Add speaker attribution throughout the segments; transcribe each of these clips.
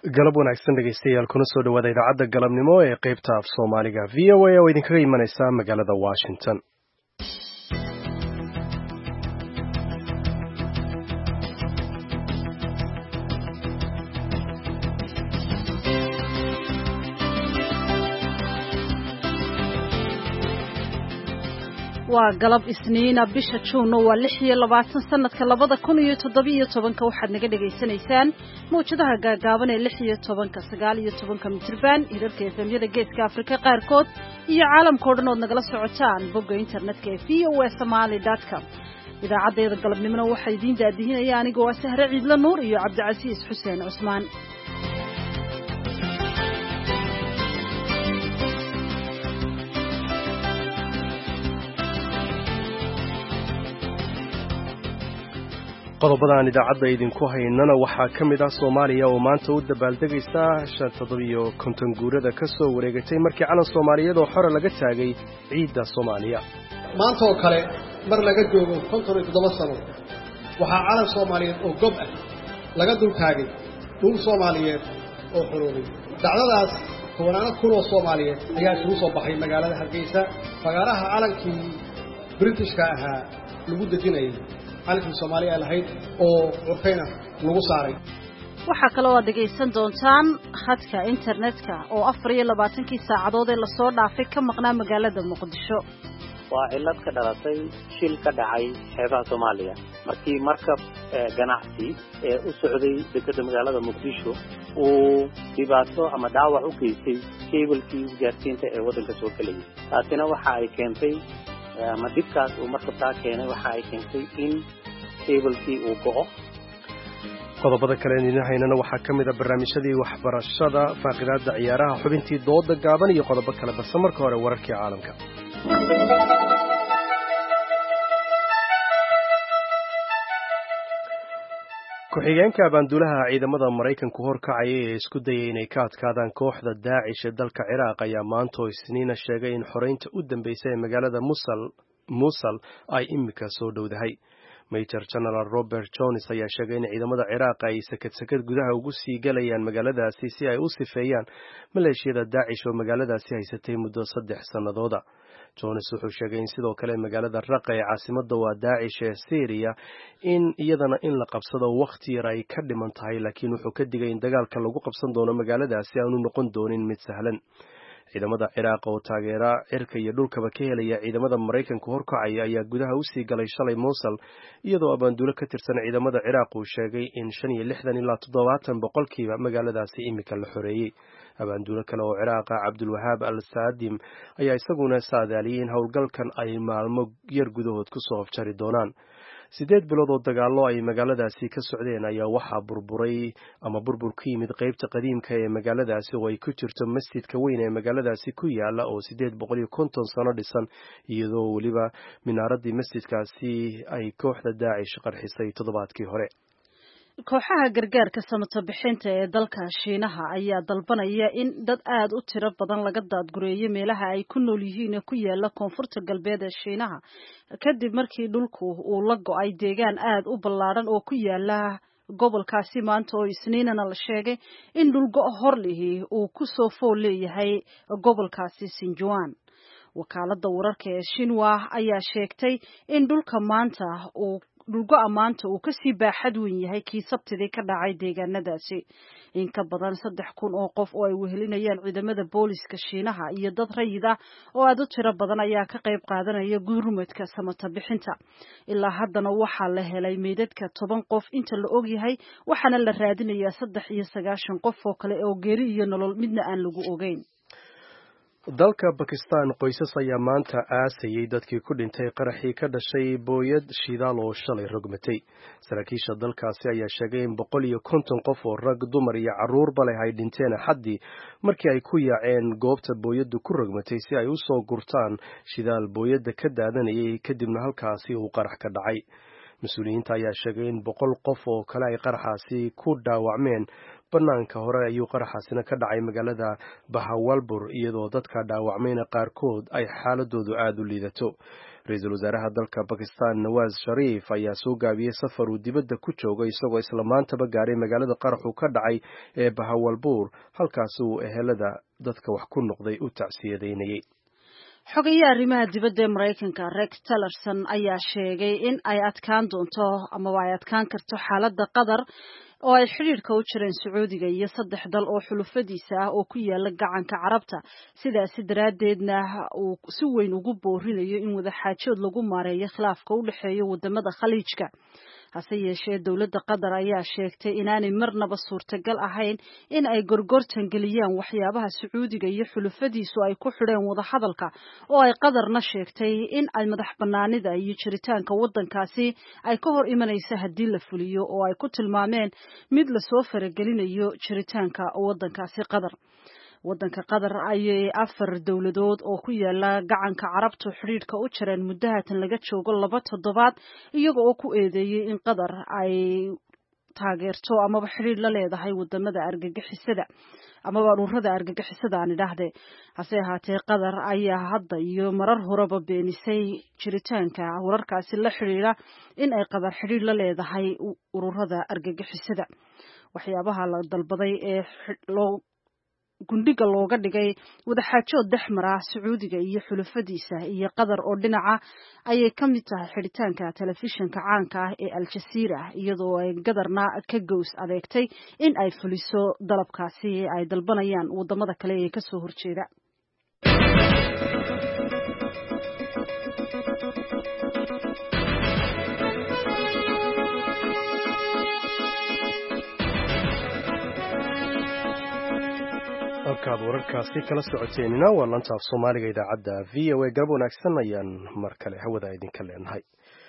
Speaker 1: galab wanaagsan dhegaystayaal kuna soo dhawaada idaacadda galabnimo ee qaybta af Soomaaliga VOA oo idinkaga imanaysa magaalada Washington.
Speaker 2: waa galab isniina bisha Juun waa 26 sanadka 2017 waxaad naga dhageysanaysaan mowjadaha gaagaaban ee 16 19 mitirban hirarka efemyada geeska Afrika qaarkood iyo caalamka oo dhan oo nagala socotaan bogga internetka ee voasomali.com. idaacadda galabnimona waxay idin daadihinayaan anigoo Sahre Ciidla Nuur iyo Cabdicasiis Xuseen Cusmaan.
Speaker 1: qodobada aan idaacadda idinku haynana waxaa ka mid ah Soomaaliya oo maanta u dabaaldegaysa 750 guurada ka soo wareegatay markii calan Soomaaliyeed oo xore laga taagay ciidda Soomaaliya.
Speaker 3: maanta oo kale mar laga joogo 57 sano waxaa calan Soomaaliyeed oo gob ah laga dul taagay dhul Soomaaliyeed oo xoroobay. dhacdadaas tobanaan kun oo Soomaaliyeed ayaa isugu soo baxay magaalada Hargeysa fagaaraha calankii Britishka ahaa lagu dejinayay halkii Soomaaliya lahayd oo urfayna lagu saaray.
Speaker 2: waxaa kale oo dhageysan doontaan khadka internetka oo 24 saacadood ee la soo dhaafay ka maqnaa magaalada Muqdisho.
Speaker 4: waa cilad ka dhalatay shil ka dhacay xeebaha Soomaaliya markii markab ganacsi ee u socday dekedda magaalada Muqdisho uu dhibaato ama dhaawac u geystay keebalkii gaarsiinta ee waddanka soo galay. taasina waxa ay keentay ama dibkaas uu markabtaa keenay waxa ay keentay in keebalkii uu go'o.
Speaker 1: qodobada kale ee idin haynana waxaa ka mid ah barnaamijyadii waxbarashada, faaqidaadda ciyaaraha, xubintii dooda gaaban iyo qodobo kale balse marka hore wararkii caalamka. ku-xigeenka abaanduulaha ciidamada Mareykanku horkacaya ee isku dayay inay ka adkaadaan kooxda Daacish ee dalka Ciraaq ayaa maanta oo Isniina sheegay in xoreynta u dambeysay ee magaalada Mosul ay imika soo dhowdahay. Major General Robert Jones ayaa sheegay in ciidamada Ciraaq ay sakad gudaha ugu sii galayaan magaaladaasi si ay u sifeeyaan maleeshiyada Daacish oo magaaladaasi haysatay muddo 3 sannadood. Jones wuxuu sheegay in sidoo kale magaalada Raqqa ee caasimadda waa Daacish ee Syria in iyadana in la qabsado waqti yar ay ka dhiman tahay, laakiin wuxuu ka digay in dagaalka lagu qabsan doono magaaladaasi aanu noqon doonin mid sahlan. ciidamada Ciraaq oo taageera cirka iyo dhulkaba ka helaya ciidamada Mareykanku horkacaya ayaa gudaha u sii galay shalay Mosul iyadoo abaanduulo ka tirsan ciidamada Ciraaq uu sheegay in 65 ilaa 70% magaaladaasi imika la xoreeyay. abaanduulo kale oo Ciraaq Cabdulwahaab al-Saadim ayaa isaguna saadaaliyay in howlgalkan ay maalmo yar gudahood ku soo afjari doonaan. 8 bilood oo dagaallo ay magaaladaasi ka socdeen ayaa waxaa burbur ku yimid qaybta qadiimka ee magaaladaasi oo ay ku jirto masjidka weyn ee magaaladaasi ku yaala oo 850 sano dhisan, iyadoo weliba minaaradii masjidkaasi ay kooxda Daacish qarxisay toddobaadkii hore.
Speaker 2: kooxaha gargaarka samata bixinta ee dalka Shiinaha ayaa dalbanaya in dad aad u tiro badan laga daadgureeyo meelaha ay ku nool yihiin ee ku yaala koonfurta galbeed ee Shiinaha kadib markii dhulku uu la go'ay deegaan aad u ballaaran oo ku yaala gobolkaasi maanta oo Isniinana la sheegay in dhul go' hor lihi uu ku soo fool leeyahay gobolkaasi Sichuan. wakaaladda wararka ee Xinhua ayaa sheegtay in dhulgo'a maanta uu kasii baaxad weyn yahay kii Sabtidii ka dhacay deegaanadaasi. in ka badan 3,000 oo qof oo ay wehelinayaan ciidamada booliska Shiinaha iyo dad rayid ah oo aad u tiro badan ayaa ka qayb qaadanaya gurmadka samata bixinta. ilaa haddana waxaa la helay meydadka 10 qof inta la og yahay, waxaana la raadinayaa 93 qof oo kale oo geeri iyo nolol midna aan lagu ogeyn.
Speaker 1: dalka Pakistan qoysas ayaa maanta aasayay dadkii ku dhintay qaraxii ka dhashay booyad shidaal oo shalay rogmatay. saraakiisha dalkaasi ayaa sheegay in 150 qof oo rag, dumar iyo carruurba leh ay dhinteen Axaddii markii ay ku yaaceen goobta booyaddu ku rogmatay si ay u soo gurtaan shidaal booyadda ka daadanayay, kadibna halkaasi uu qarax ka dhacay. mas-uuliyiinta ayaa sheegay in 100 qof oo kale ay qaraxaasi ku dhaawacmeen. banaanka hore ayuu qaraxaasina ka dhacay magaalada Bahawalpur iyadoo dadka dhaawacmayna qaarkood ay xaaladoodu aad u liidato. ra-iisul wasaaraha dalka Bakistan Nawaz Sharif ayaa soo gaabiyey safar uu dibadda ku joogo isagoo isla maantaba gaaray magaalada qaraxu ka dhacay ee Bahawalpur halkaas uu ehelada dadka wax ku noqday u tacsiyadeynayay.
Speaker 2: xogayaha arrimaha dibadda ee Mareykanka Rex Tillerson ayaa sheegay in ay adkaan doonto ama ay adkaan karto xaaladda Qatar oo ay xiriirka u jireen Sacuudiga iyo 3 dal oo xulufadiisa ah oo ku yaala gacanka Carabta sidaas daraadeedna uu si weyn ugu boorinayo in wada xaajood lagu maareeyo khilaafka u dhaxeeya wadamada Khaliijka. hase yeeshee dowladda Qatar ayaa sheegtay inaanay marnaba suurtagal ahayn in ay gorgortan geliyaan waxyaabaha Sacuudiga iyo xulufadiisu ay ku xidheen wada hadalka oo ay Qatarna sheegtay in ay madax banaanida iyo jiritaanka wadankaasi ay ka hor imanayso haddii la fuliyo oo ay ku tilmaameen mid la soo faragelinayo jiritaanka wadankaasi Qatar. wadanka Qatar ayay 4 dawladood oo ku yaala gacanka Carabtu xiriirka u jireen muddahatan laga joogo 2 toddobaad iyaga oo ku eedeeyay in Qatar ay taageerto ama xiriir la leedahay wadamada argagixisada ama ururada argagixisada aan idhaahdee. hase ahaatee Qatar ayaa hadda iyo marar horeba beenisay jiritaanka wararkaasi la xiriira in ay Qatar xiriir la leedahay ururada argagixisada. waxyaabaha la dalbaday ee gundhiga looga dhigay wada xaajood dhexmara Sacuudiga iyo xulufadiisa iyo Qatar oo dhinaca ayay ka mid tahay xiritaanka telefishinka caanka ah ee Al Jazeera iyadoo ay Qatarna ka goos adeegtay in ay fuliso dalabkaasi ay dalbanayaan wadamada kale ee ka soo horjeeda.
Speaker 1: halkaad wararkaasi kala socoteenina waa laanta af Soomaaliga idaacadda VOA garab wanaagsan ayaan mar kale hawada idinka leenahay.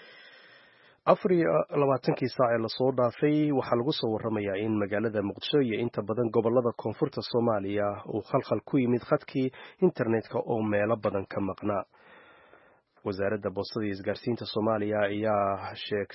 Speaker 1: 24 saac ee lasoo dhaafay waxaa lagu soo waramayaa in magaalada Muqdisho iyo inta badan gobolada koonfurta Soomaaliya uu khalkhal ku yimid khadkii internetka oo meelo badan ka maqnaa. wasaaradda boostada iyo isgaarsiinta Soomaaliya ayaa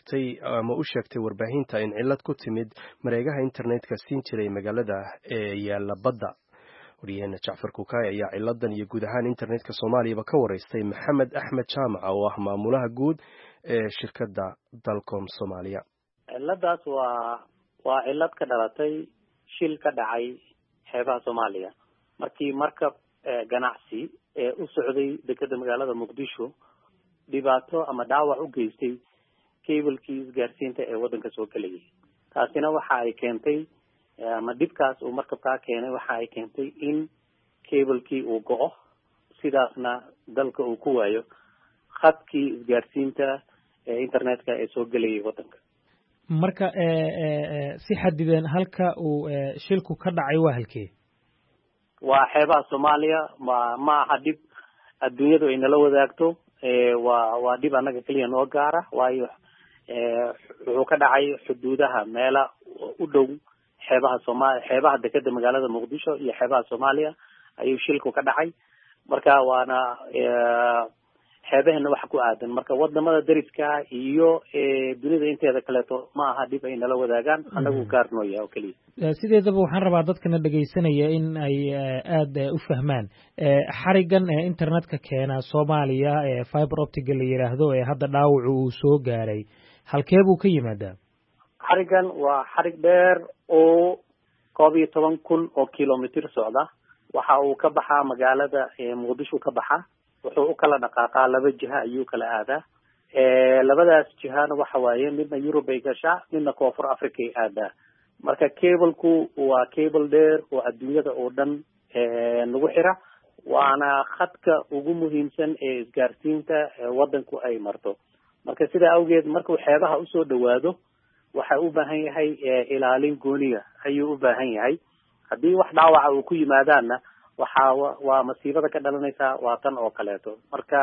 Speaker 1: u sheegtay warbaahinta in cilad ku timid mareegaha internetka siin jiray magaalada ee yaala badda. wariyaheena Jacfar Kukaay ayaa ciladan iyo guud ahaan internetka Soomaaliyaba ka wareystay Maxamed Axmed Jaamac oo ah maamulaha guud ee shirkadda Dalcom Soomaaliya.
Speaker 4: ciladaas waa cilad ka dhalatay shil ka dhacay xeebaha Soomaaliya markii markab ganacsi ee u socday dekedda magaalada Muqdisho dhibaato ama dhaawac u geystay keebalkii isgaarsiinta ee wadanka soo galayay. taasina waxa ay keentay ama dhibkaas uu markabka keenay waxa ay keentay in keebalkii uu go'o sidaasna dalka uu ku waayo khadkii isgaarsiinta ee internetka ee soo galayay wadanka.
Speaker 5: marka si xadidan halka uu shilku ka dhacay waa halkee?
Speaker 4: waa xeebaha Soomaaliya ma aha dhib adduunyadu ay nala wadaagto waa dhib anaga kaliya noo gaara waayo wuxuu ka dhacay xuduudaha meela u dhow xeebaha dekedda magaalada Muqdisho iyo xeebaha Soomaaliya ayuu shilku ka dhacay. marka waana xeebaheena wax ku aadan marka wadamada dariska iyo dunida inteeda kaleeto ma aha dhib ay nala wadaagaan anagu gaarnooya oo kaliya.
Speaker 5: sideedaba waxaan rabaa dadkana dhageysanaya in ay aad u fahmaan xarigan internetka keena Soomaaliya ee fiber optic la yiraahdo ee hadda dhaawacu uu soo gaaray halkee buu ka yimaadaa?
Speaker 4: xarigan waa xarig dheer oo 12,000 oo kilomitir socda. waxa uu ka baxaa magaalada Muqdisho ka baxaa wuxuu u kala dhaqaaqaa 2 jiha ayuu kala aadaa. labadaas jihana waxa waaye midna Europe ay gashaa midna Koonfur Africa ay aadaa. marka cable-ku waa cable dheer oo adduunyada oo dhan lagu xira waana khadka ugu muhiimsan ee isgaarsiinta wadanku ay marto. marka sida awgeed markuu xeebaha u soo dhawaado waxa uu baahan yahay ilaalin gooniga ayuu u baahan yahay. haddii wax dhaawaca uu ku yimaadaana waa masiibada ka dhalanaysa waa tan oo kaleeto. marka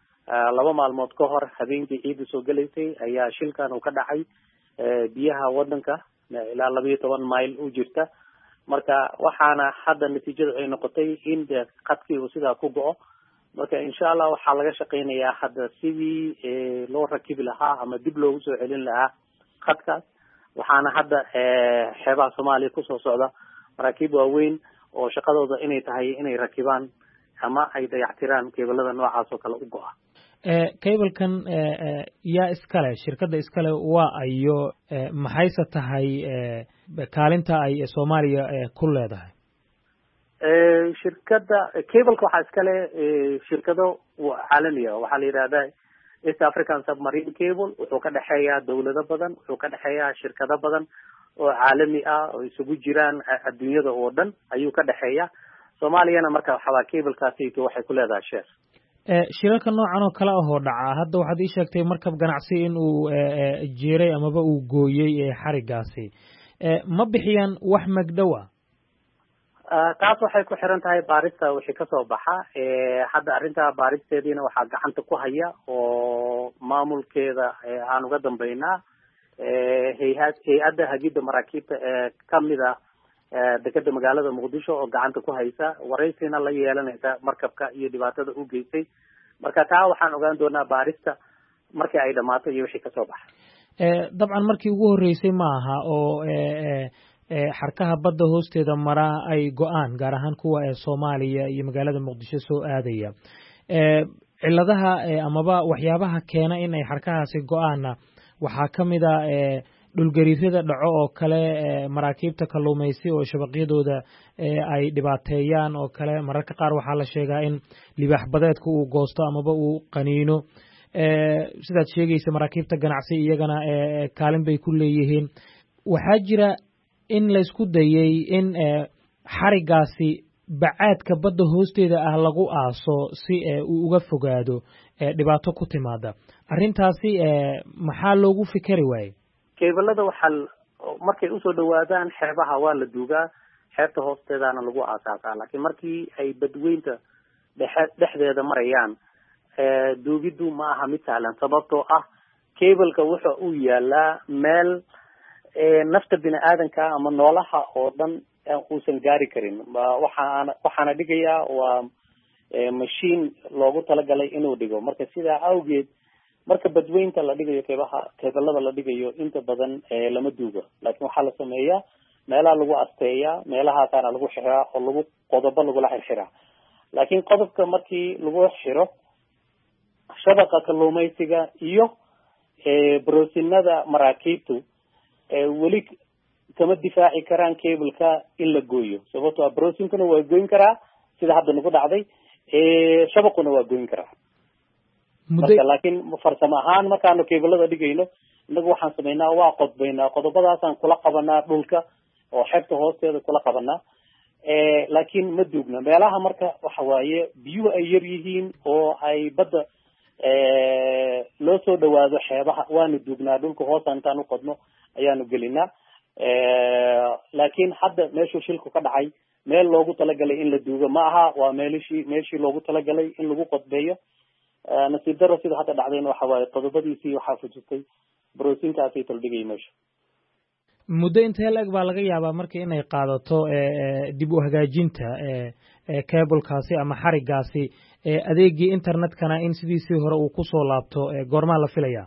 Speaker 4: 2 maalmood ka hor habeenkii ciid soo galaysay ayaa shilkan uu ka dhacay biyaha wadanka ilaa 12 mayl u jirta. marka waxaana hadda natiijadu ay noqotay in khadkii uu sidaa ku go'o. marka insha Allah waxaa laga shaqeynayaa hadda sidii loo rakibi lahaa ama dib loogu soo celin lahaa khadkaas. waxaana hadda xeebaha Soomaaliya ku soo socda maraakiib waaweyn oo shaqadooda inay tahay inay rakibaan ama ay dayactiraan keebalada noocaas oo kale u go'a.
Speaker 5: cablekan yaa iskale shirkadda iskale waa ayo maxayse tahay kaalinta ay Soomaaliya ku leedahay
Speaker 4: shirkadda cableka waxaa iskale shirkado caalami ah waxaa la yiraahdaa East African Submarine Cable wuxuu ka dhaxeeyaa dawlado badan wuxuu ka dhaxeeyaa shirkado badan oo caalami ah oo isugu jiraan adduunyada oo dhan ayuu ka dhaxeeyaa Soomaaliyana marka waxa cablekaasi waxay ku leedahay share
Speaker 5: shirarka noocan oo kala ah oo dhaca hadda waxaad ii sheegtay markab ganacsi in uu jeeray amaba uu gooyay xarigaasi ma bixiyaan wax magdhow
Speaker 4: taas waxay ku xiran tahay baarista wixii ka soo baxa hadda arrinta baaristeediina waxaa gacanta ku haya oo maamulkeeda aan uga dambeynaa hay-adda hagida maraakiibta kamid ah dekeda magaalada Muqdisho oo gacanta ku haysa wareysina la yeelanaysa markabka iyo dhibaatada uu geystay marka taa waxaan ogaan doonaa baarista markii ay dhamaato iyo wixii ka soo baxa
Speaker 5: dabcan markii ugu horeysay ma aha oo xarkaha badda hoosteeda mara ay go'aan gaar ahaan kuwa Soomaaliya iyo magaalada Muqdisho soo aadaya ciladaha amaba waxyaabaha keena in ay xarkahaasi go'aana waxaa kamid ah dhulgariirada dhaco oo kale maraakiibta kalluumaysi oo shabaqyadooda ay dhibaateeyaan oo kale mararka qaar waxaa la sheegaa in libaax badeedku uu goosto amaba uu qaniino sidaad sheegaysa maraakiibta ganacsi iyagana kaalin bay ku leeyihiin waxaa jira in la isku dayay in xarigaasi bacaadka badda hoosteeda ah lagu aaso si uu uga fogaado dhibaato ku timaada arrintaasi maxaa loogu fikri waayay
Speaker 4: keebalada waxaa markay usoo dhawaadaan xeebaha waa la duugaa xeebta hoosteedana lagu aasaasaa laakiin markii ay badweynta dhexdeeda marayaan duugiddu ma aha mid sahlan sababtoo ah cableka wuxa uu yaalaa meel nafta bini'aadanka ama noolaha oo dhan uusan gaari karin waxaana dhigayaa waa machine loogu talagalay inuu dhigo marka sidaa awgeed marka badweynta la dhigayo keebalada la dhigayo inta badan lama duugo laakiin waxaa la sameeyaa meelaha lagu asteeyaa meelahaasana lagu xiraa oo lagu qodobo lagula xirxiraa laakiin qodobka markii lagu xiro shabaqa kalluumaysiga iyo broosinada maraakiibtu weli kama difaaci karaan cableka in la gooyo sababtoo ah broosinkuna waa goyn karaa sida hadda nagu dhacday shabaquna waa goyn karaa marka laakiin farsamo ahaan markaanu keebalada dhigayno inagu waxaan sameynaa waa qodbaynaa qodobadaasaan kula qabanaa dhulka oo xeebta hoosteeda kula qabanaa laakiin ma duugna meelaha marka waxa waaye biyuhu ay yar yihiin oo ay badda loo soo dhawaado xeebaha waanu duugnaa dhulka hoosa intaan u qodno ayaanu gelinaa laakiin hadda meeshuu shilku ka dhacay meel loogu talagalay in la duugo ma aha waa meeshii loogu talagalay in lagu qodbeeyo nasiib daro sida hadda dhacdayna waxa waaye qodobadiisii waxaa fujistay broosinkaasay taldhigay meesha
Speaker 5: muddo intee la-eg baa laga yaabaa marka inay qaadato dib u hagaajinta cablekaasi ama xarigaasi adeegii internetkana in sidiisii hore uu kusoo laabto goormaa la filayaa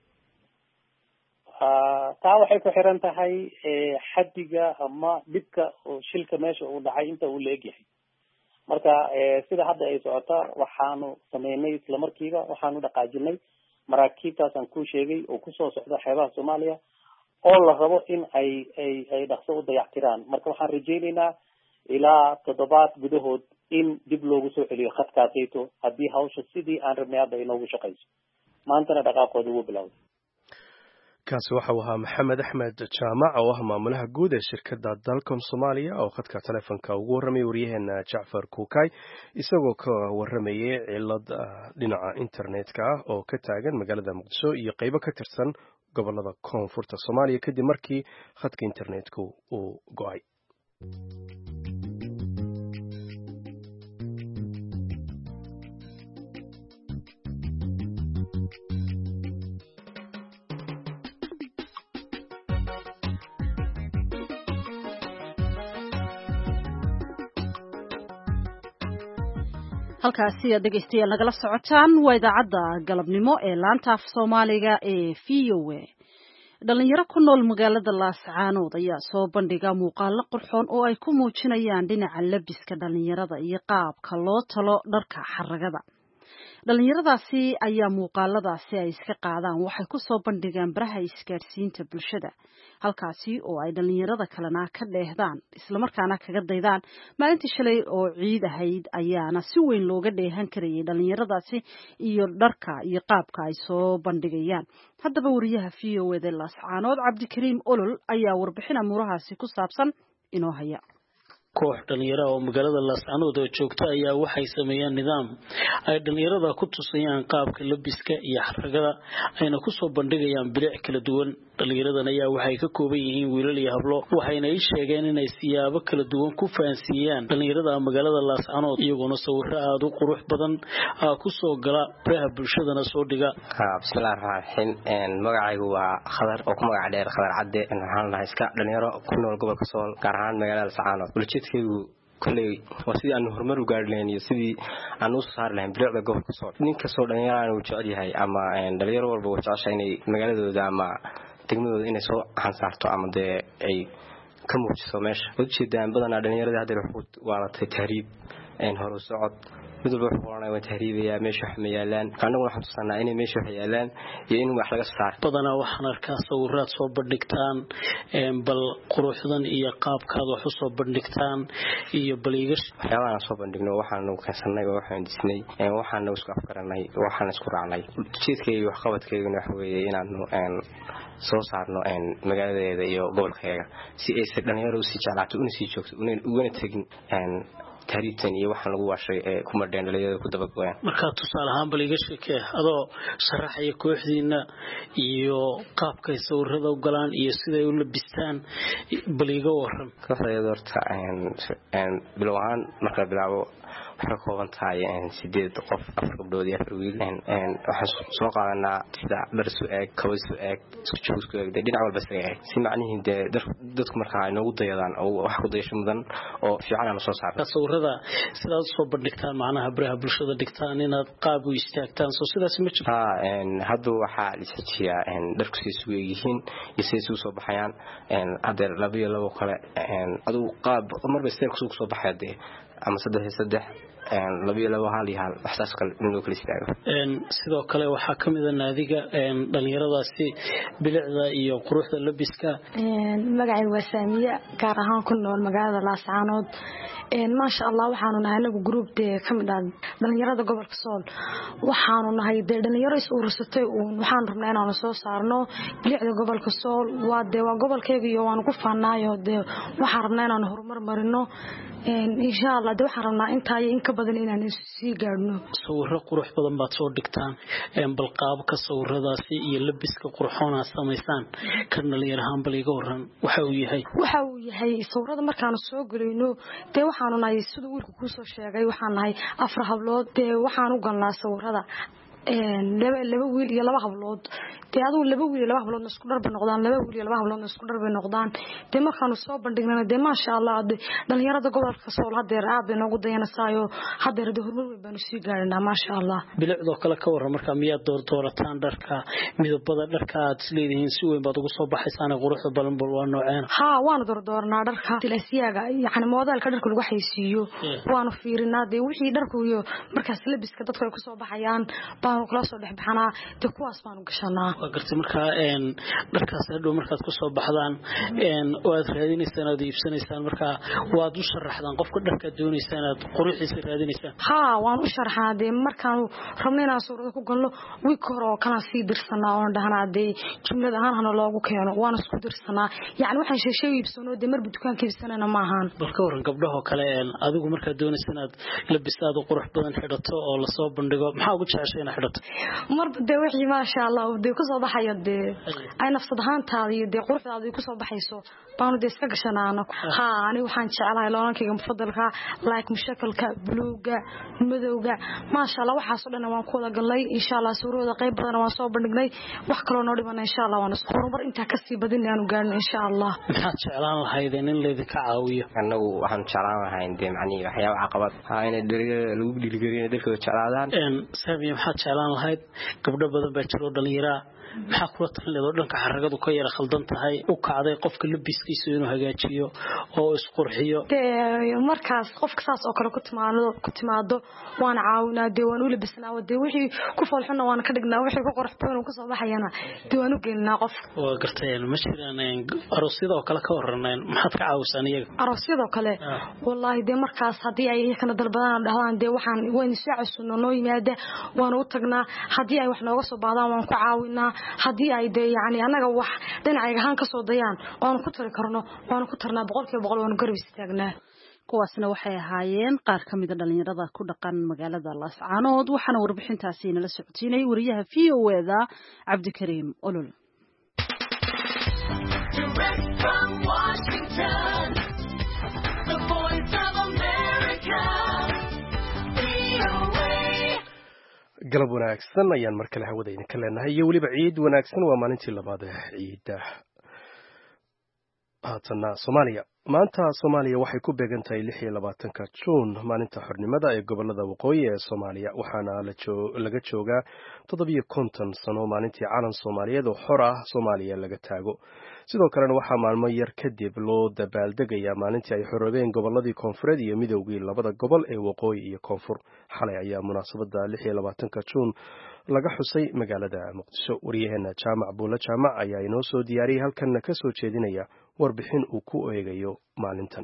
Speaker 4: taa waxay ku xiran tahay xaddiga ama dhibka shilka meesha uu dhacay inta uu la egyahay marka sida hadda ay socota waxaanu sameynay islamarkiiba waxaanu dhaqaajinay maraakiibtaasaan ku sheegay oo kusoo socda xeebaha Soomaaliya oo la rabo in ay dhaqso u dayactiraan marka waxaan rajaynaynaa ilaa 7 gudahood in dib loogu soo celiyo khadkaasayto haddii hawsha sidii aan rabnay hadda inoogu shaqayso maantana dhaqaaqooda wuu bilowday
Speaker 1: kaasi waxa uu ahaa Maxamed Axmed Jaamac oo ah maamulaha guud ee shirkadda Dalcom Soomaaliya oo khadka telefoonka ugu warramay wariyaheena Jacfar Kuukay isagoo ka warramayay cilad dhinaca internetka ah oo ka taagan magaalada Muqdisho iyo qaybo ka tirsan gobolada koonfurta Soomaaliya kadib markii khadka internetku uu go'ay.
Speaker 2: halkaasi aad dhegeystayaal nagala socotaan waa idaacadda galabnimo ee laanta af Soomaaliga ee VOA dhalinyaro ku nool magaalada Laascaanood ayaa soo bandhiga muuqaalo qurxoon oo ay ku muujinayaan dhinaca labiska dhalinyarada iyo qaabka loo talo dharka xaragada dhalinyaradaasi ayaa muuqaaladaasi ay iska qaadaan waxay ku soo bandhigaan baraha isgaadhsiinta bulshada halkaasi oo ay dhalinyarada kalena ka dheehdaan islamarkaana kaga daydaan maalintii shalay oo ciid ahayd ayaana si weyn looga dheehan karayay dhalinyaradaasi iyo dharka iyo qaabka ay soo bandhigayaan haddaba wariyaha v o eda laascaanood cabdikariim olol ayaa warbixin amuurahaasi ku saabsan inoo haya
Speaker 6: koox dhalinyaro oo magaalada Laascaanood oo joogta ayaa waxay sameeyeen nidaam ay dhalinyarada ku tusayaan qaabka labiska iyo xaragada ayna ku soo bandhigayaan bilic kala duwan dhalinyaradan ayaa waxay ka kooban yihiin wiilal iyo hablo waxayna ay sheegeen inay siyaabo kala duwan ku faansiiyaan dhalinyarada magaalada Laascaanood iyagoo sawirro aad u qurux badan ku soo gala baraha bulshadana soo dhiga
Speaker 7: bismillaahir rahmaanir rahiim magacaygu waa Khadar oo ku magac dheer Khadar Cadde waxaan nahay iska dhalinyaro ku nool gobolka Sool gaar ahaan magaalada Laascaanood kulay wasidii aan horumar u gaarnay iyo sidii aan u saar lahayn bilicda gobolka Sool ninka soo dhalinyarada uu jecel yahay ama dhalinyaro walba oo jecel inay magaaladooda ama degmadooda inay soo xansaarto ama ay ka muujiso meesha ujeedaan badan dhalinyarada hadda waa la tahriib hor u socod mid walba waxaan waa tahriibaya meesha wax ma yaalaan anagu waxaan tusanaa inay meesha wax yaalaan iyo in wax laga saar
Speaker 6: badana waxaan arkaa sawirraad soo bandhigtaan bal quruxdan iyo qaabkaad wax u soo bandhigtaan iyo baliigash
Speaker 7: waxyaabaha soo bandhigno waxaan u keensanay oo waxaan disnay waxaan isku afkaranay waxaan isku raacnay jeedkayga wax qabadkayga wax weeye inaan soo saarno magaaladeeda iyo gobolkayga si ay dhalinyaro u sii jeclaato una sii joogto una tagin taariikhdan iyo waxaan lagu waashay kuma dhalinyarada ku dabago'an
Speaker 6: marka tusaale ahaan bal iga sheekay adoo sharaxaya kooxdiina iyo qaabka ay sawirrada u galaan iyo sida ay u labistaan bal iga waran
Speaker 7: kooxdayda horta bilowaan marka bilaabo waxay kooban tahay 8 qof 4 gabdhood iyo 4 wiil waxaan soo qaadanaa sida dhar su'aag kabo su'aag isku eeg dhinac walba sameeyay si macnihiin dadku marka ay noogu dayadaan oo wax ku dayasho mudan oo fiican aan soo saarno
Speaker 6: sawirrada sidaad soo bandhigtaan macnaha baraha bulshada dhigtaan inaad qaab u istaagtaan soo sidaas ma jirto
Speaker 7: hadda waxa la isxijiyaa dharku si isugu yihiin iyo si isugu soo baxayaan hadda laba kale adu qaab marba istaag ku soo baxay ama 3 laba hal iyo hal waxsaas kale inuu kala istaago
Speaker 6: sidoo kale waxa kamid ah naadiga dhalinyaradaasi bilicda iyo quruxda labiska
Speaker 8: magacaygu waa Saamiya gaar ahaan ku nool magaalada Laascaanood ma sha Allah waxaanu nahay anagu group kamid ah dhalinyarada gobolka Sool waxaanu nahay dhalinyaro is urursatay waxaan rabnaa inaan soo saarno bilicda gobolka Sool waa gobolkayga iyo waan ku faanaayo waxaan rabnaa inaan horumar marino insha Allah waxaan rabnaa inta in ka badan inaan sii gaarno
Speaker 6: sawirro qurux badan baad soo dhigtaan bal qaabka sawirradaasi iyo labiska qurxoona sameeysan kan dhalinyarahan bal iga waran waxa uu yahay
Speaker 8: sawirrada markaan soo galayno waxaanu nahay sidoo wiilku ku soo sheegay waxaan nahay 4 hablood waxaan u galnaa sawirrada laba wiil iyo laba hablood adigu laba wiil iyo laba hablood isku darba noqdaan laba wiil iyo laba hablood isku darba noqdaan markaanu soo bandhignana ma sha Allah dhalinyarada gobolka Sool hadeer aad bay noogu dayanaysaa hadeer horumar weyn baan sii gaarnaa ma sha Allah
Speaker 6: bilicdo kale ka waran marka miyaad doorataan dharka midabada dharka aad leeyihiin si weyn baad ugu soo baxaysaan quruxda badan bal waa nooceen
Speaker 8: waan doornaa dharka tilasiyaga yani moodalka dharka lagu xaysiiyo waanu fiirinaa wixii dharku iyo markaas labiska dadku ay ku soo baxayaan baanu kala soo dhaxbaxnaa kuwaas baanu gashanaa
Speaker 6: gartay marka dharkaas hadhow markaad ku soo baxdaan oo aad raadinaysaan aad iibsanaysaan marka waad u sharaxdaan qofka dharka doonaysaan aad quruxiisa raadinaysaan
Speaker 8: waan u sharaxnaa markaan rabnay inaan suurada ku galno wiig hore oo kala sii dirsanaa oo dhahnaa jumlad ahaan hana loogu keeno waan isku dirsanaa yani waxaan sheeshay iibsano marba dukaanka iibsanana ma ahaan
Speaker 6: bal ka waran gabdhaha kale adigu marka doonaysaan aad labisaad qurux badan xidhato oo la soo bandhigo maxaa ugu jeceshay inaad xidhato
Speaker 8: marba wixii ma sha Allah ku soo baxayo ay nafsad ahaantaada iyo quruxdaada ku soo baxayso baanu iska gashanaano ani waxaan jecelahay loonankayga mufadalka mushakalka buluuga madowga ma sha Allah waxa soo dhan waan ku wada galnay insha Allah suurada qayb badan waan soo bandhignay wax kale oo noo dhiman insha Allah waan isku horumar inta ka sii badin aanu gaarno insha Allah
Speaker 6: maxaad jeclaan lahayd in leedka caawiyo
Speaker 7: anagu waxaan jeclaan lahayn macni waxyaabo caqabad in lagu dhiirigeliyo dadka jeclaadaan
Speaker 6: Saamiya maxaad jeclaan lahayd gabdho badan baa jiro dhalinyaro maxaa kula talido dhanka xaragadu ka yara khaldan tahay u kacday qofka labiskiisa inuu hagaajiyo oo isqurxiyo
Speaker 8: markaas qofka saas oo kale ku timaado waan caawinaa dee waan u labisnaa dee wixii ku falxuna waan ka dhignaa wixii ku qurux badan ka soo baxayana dee waan u gelinaa qof
Speaker 6: waa garteen ma jiraan aroosyada oo kale ka waraneen maxaad ka caawisan iyaga
Speaker 8: aroosyada kale wallahi dee markaas hadii ay kana dalbadaan dhahaan dee waxaan weyn si cusubno noo yimaada waan u tagnaa hadii ay wax nooga soo baadaan waan ku caawinaa hadii ay dee yani anaga wax dhinacayga han ka soo dayaan waan ku tari karno waan ku tarnaa 100% waan garab istaagnaa
Speaker 2: kuwaasna waxay ahaayeen qaar ka mid ah dhalinyarada ku dhaqan magaalada Laascaanood waxaana warbixintaasi nala socodsiinay wariyaha VOA-da Cabdikariim Olol
Speaker 1: galab wanaagsan ayaan mar kale hawadayna ka leenahay iyo weliba ciid wanaagsan waa maalintii labaad ee ciida haatana Soomaaliya maanta Soomaaliya waxay ku beegan tahay 26 Juun maalinta xornimada ee gobolada waqooyi ee Soomaaliya waxaana laga joogaa 750 sano maalintii calan Soomaaliyeed oo xor ah Soomaaliya laga taago sidoo kale waxaa maalmo yar kadib loo dabaaldegaya maalintii ay xoroobeen goboladii koonfureed iyo midowgii labada gobol ee waqooyi iyo koonfur xalay ayaa munaasabada 26 Juun laga xusay magaalada Muqdisho wariyaheena Jaamac Buula Jaamac ayaa inoo soo diyaariyay halkan ka soo jeedinaya warbixin uu ku eegayo maalintan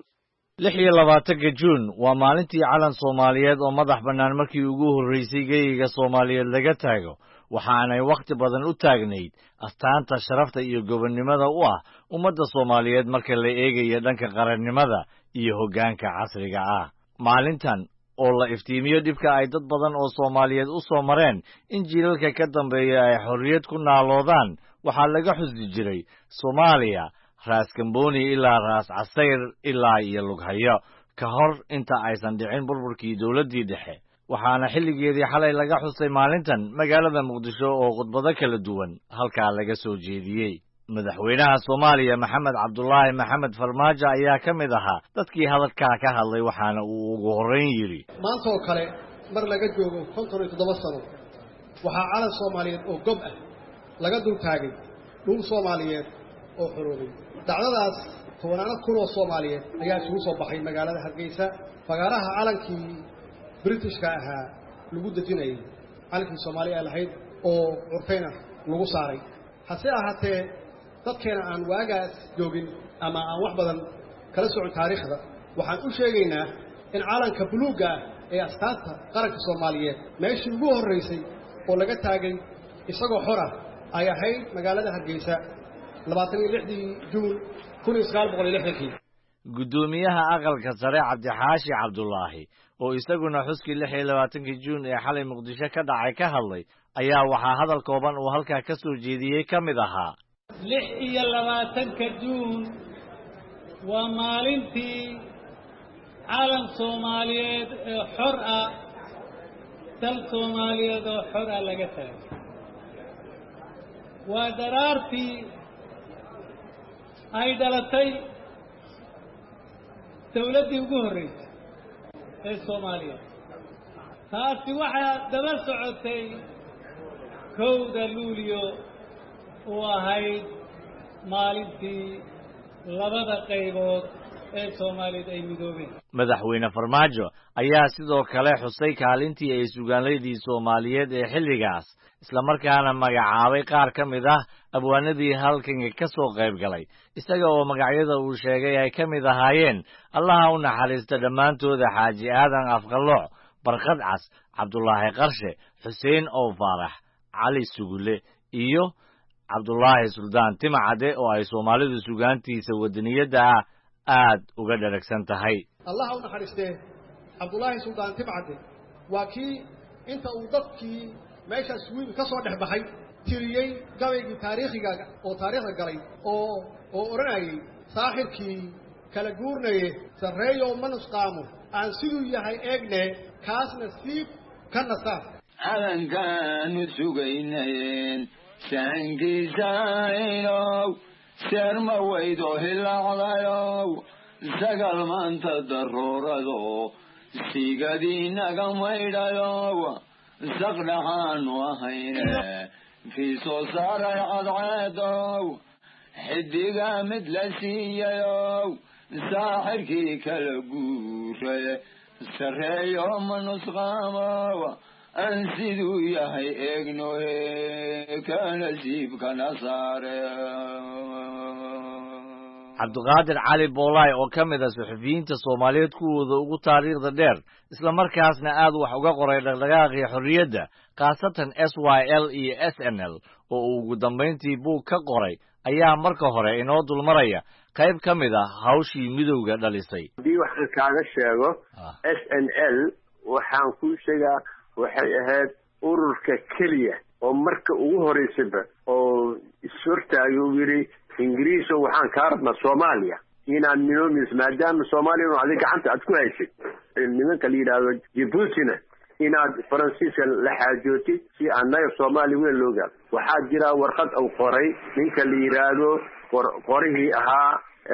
Speaker 9: 26 Juun waa maalintii calan Soomaaliyeed oo madax bannaan markii ugu horeysay geeyiga Soomaaliyeed laga taago waxaanay waqti badan u taagnayd astaanta sharafta iyo gobonnimada u ah ummadda Soomaaliyeed marka la eegayo dhanka qarannimada iyo hoggaanka casriga ah maalintan oo la iftiimiyo dhibka ay dad badan oo Soomaaliyeed u soo mareen in jiilalka ka dambeeya ay xorriyad ku naaloodaan waxaa laga xusi jiray Soomaaliya raas Kamboni ilaa raas Casayr ilaa iyo Lughayo ka hor inta aysan dhicin burburkii dawladdii dhexe waxaana xilligeedii xalay laga xusay maalintan magaalada Muqdisho oo khudbado kala duwan halkaa laga soo jeediyey madaxweynaha Soomaaliya Maxamed Cabdullaahi Maxamed Farmaajo ayaa ka mid ahaa dadkii hadalkaa ka hadlay waxaana uu ugu horreyn yiri
Speaker 3: maanta oo kale mar laga joogo 57 sano waxaa calan Soomaaliyeed oo gob ah laga dul taagay dhul Soomaaliyeed oo xoroobay dacdadaas tobanaan kun oo Soomaaliyeed ayaa isugu soo baxay magaalada Hargeysa fagaaraha calankii Britishka ahaa lagu dejinayay calankii Soomaaliya lahayd oo curfayna lagu saaray hase ahaatee dadkeena aan waagaas joogin ama aan wax badan kala socon taariikhda waxaan u sheegaynaa in calanka buluuga ah ee astaanta qaranka Soomaaliyeed meeshii ugu horeysay oo laga taagay isagoo xor ah ay ahayd magaalada Hargeysa 26 Juun 1960
Speaker 9: gudoomiyaha aqalka sare Cabdixaashi Cabdullaahi oo isaguna xuskii 26 Juun ee xalay Muqdisho ka dhacay ka hadlay ayaa waxaa hadal kooban uu halkaa ka soo jeediyey ka mid ahaa
Speaker 10: 26 Juun waa maalintii calan Soomaaliyeed ee xor ah dal Soomaaliyeed oo xor ah laga taagay waa daraartii ay dhalatay dawladdii ugu horeysay ee Soomaaliya taasi waxaa daba socotay 1 Luulyo oo ahayd maalintii labada qaybood ee Soomaaliyeed ay midoobeen
Speaker 9: madaxweyne Farmaajo ayaa sidoo kale xusay kaalintii ay suugaanleydii Soomaaliyeed ee xilligaas isla markaana magacaabay qaar ka mid ah abwaanadii halkan ka soo qayb galay isaga oo magacyada uu sheegay ay ka mid ahaayeen Allaha u naxariista dhamaantooda Xaaji Aadan Afqalooc Barqad Cas Cabdullaahi Qarshe Xuseen oo Faarax Cali Sugule iyo Cabdullaahi Suldaan Timcade oo ay Soomaalidu suugaantiisa wadaniyada aad uga dharagsan tahay
Speaker 3: Allaha u naxariistee Cabdullaahi Suldaan Timcade waa kii inta uu dadkii meeshaas wiil ka soo dhex baxay tiriyay gabaygii taariikhiga oo taariikhda galay oo oranayay saaxirkii kala guurnaye sareeyo manusqaamo aan siduu yahay eegne kaas nasiib ka nasa
Speaker 11: calankaanu sugaynayeen saankiisaynow seerma weydo hilaacdayow sagal maanta daruurado siigadiinaga maydhayow saqdhaxaanu ahayne fii soo saaray cadceedow xidiga mid la siiyayow saaxirkii kala guuray sareeyo ma nusqaamow aan siduu yahay eegnohe ka nasiibkana saare
Speaker 9: cabdiqaadir cali boolaay oo ka mid ah suxufiyiinta soomaaliyeed kuwooda ugu taariikhda dheer isla markaasna aad wax uga qoray dhaqdhaqaaqii xorriyadda khaasatan SYL iyo SNL oo uu ugu dambayntii buug ka qoray ayaa marka hore inoo dulmaraya qayb ka mid ah hawshii midowga dhalisay.
Speaker 12: haddii waxaan kaaga sheego SNL waxaan kuu sheegaa waxay ahayd ururka keliya oo marka ugu horeysaba oo ishortaagay uu yidhi ingiriiso waxaan kaa rabnaa soomaaliya inaad minoomis maadaama soomaaliya inu adig gacanta aad ku haysid nimanka la yidhaahdo jibuutina inaad faransiiska la xaajootid si annaga soomaaliya weyn loo gaado waxaa jira warqad uu qoray ninka la yidhaahdo qorihii ahaa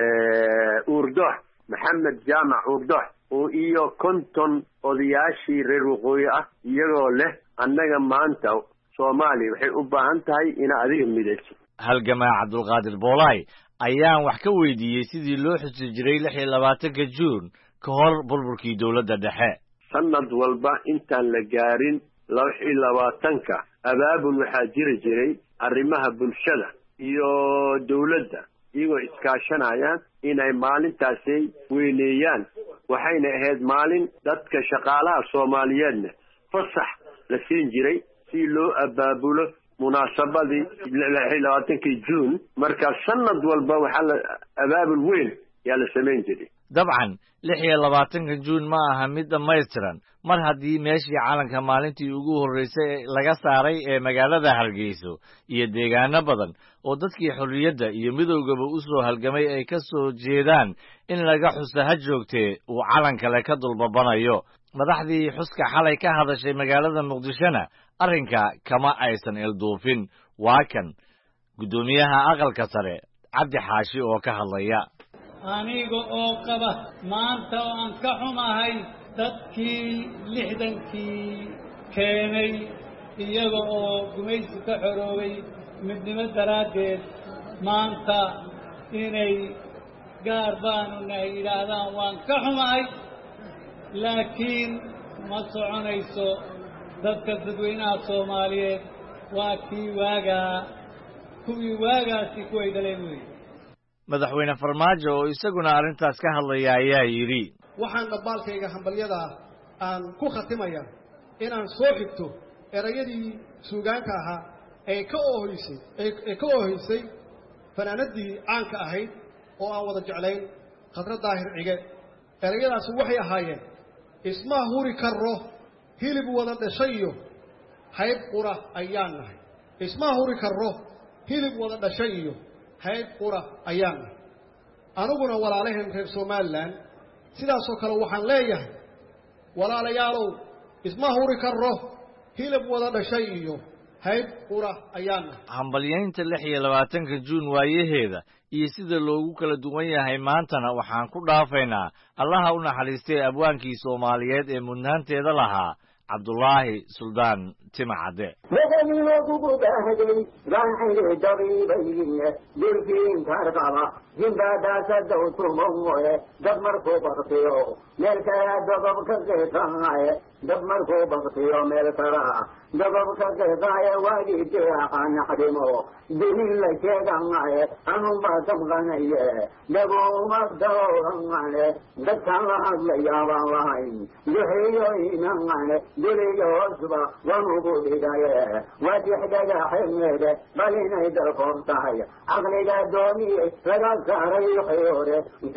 Speaker 12: uurdox maxamed jaamac uurdox oo iyo konton odayaashii reer waqooyi ah iyagoo leh annaga maanta soomaaliya waxay u baahan tahay inaad adiga midaysid.
Speaker 9: halgamaa cabdulqaadir boolaay ayaan wax ka weydiiyey sidii loo xusi jiray 26 Juun ka hor burburkii dowladda dhexe.
Speaker 12: sanad walba intaan la gaarin 26 abaabul waxaa jiray arrimaha bulshada iyo dowladda iyagoo iskaashanayaan inay maalintaasi weyneeyaan waxayna ahayd maalin dadka shaqaalaha Soomaaliyeedna fasax la siin jiray si loo abaabulo munaasabadii 26 Juun marka sanad walba waxaa la abaabul weyn yaa la sameyn jiray.
Speaker 9: dabcan 26 Juun ma aha mid dhammaystiran mar haddii meeshii calanka maalintii ugu horreysay laga saaray ee magaalada Hargeysa iyo deegaano badan oo dadkii xorriyadda iyo midowgaba u soo halgamay ay ka soo jeedaan in laga xuso ha joogtee uu calanka le ka dulbabanayo. madaxdii xuska xalay ka hadashay magaalada Muqdishona arrinka kama aysan ilduufin. waa kan guddoomiyaha aqalka sare Cabdi Xaashi oo ka hadlaya.
Speaker 10: aniga oo qaba maanta oo aan ka xumahay dadkii 60kii keenay iyaga oo gumaysi ka xoroobay midnimo daraaddeed maanta inay gaar baanu nahay yidhaahdaan waan ka xumahay laakiin ma soconayso dadka dadweynaha Soomaaliyeed waa kuwii waagaasi kuway dhaleen weeye.
Speaker 9: madaxweyne farmaajo oo isaguna arrintaas ka hadlaya ayaa yidhi
Speaker 3: waxaan dhabbaalkayga hambalyada aan ku khatimaya inaan soo xigto erayadii suugaanka ahaa ee ka oohaysay fanaanadii caanka ahayd oo aan wada jeclayn Khadra Daahir Cige. erayadaasi waxay ahaayeen isma huri karo hilib wada dhashay iyo hayb qura ayaan nahay. isma huri karo hilib wada dhashay iyo hayb qura ayaan nahay. aniguna walaalahan reer Somaliland sidaasoo kale waxaan leeyahay walaalayaalow isma huri karo hilib wada dhashay iyo hayb qura ayaan nahay.
Speaker 9: hambalyeynta 26 Juun waayaheeda iyo sida loogu kala duwan yahay maantana waxaan ku dhaafaynaa allaha u naxariistay abwaankii Soomaaliyeed ee mudnaanteeda lahaa Cabdullaahi Suldaan Timacade.
Speaker 13: dab markuu baqtiyo meel kala dababka qeexaya waagii aqaan xadimo dinin la sheeganaye anuma damqanaye dabuma dawranaye dadkan la hadlaya baan lahayn yuxiyo inanane diliyo hoosba wanugu dhigaye wadixdaga xilmeede bal inay dalkoon tahay caqliga doomiye laga saaray xiyore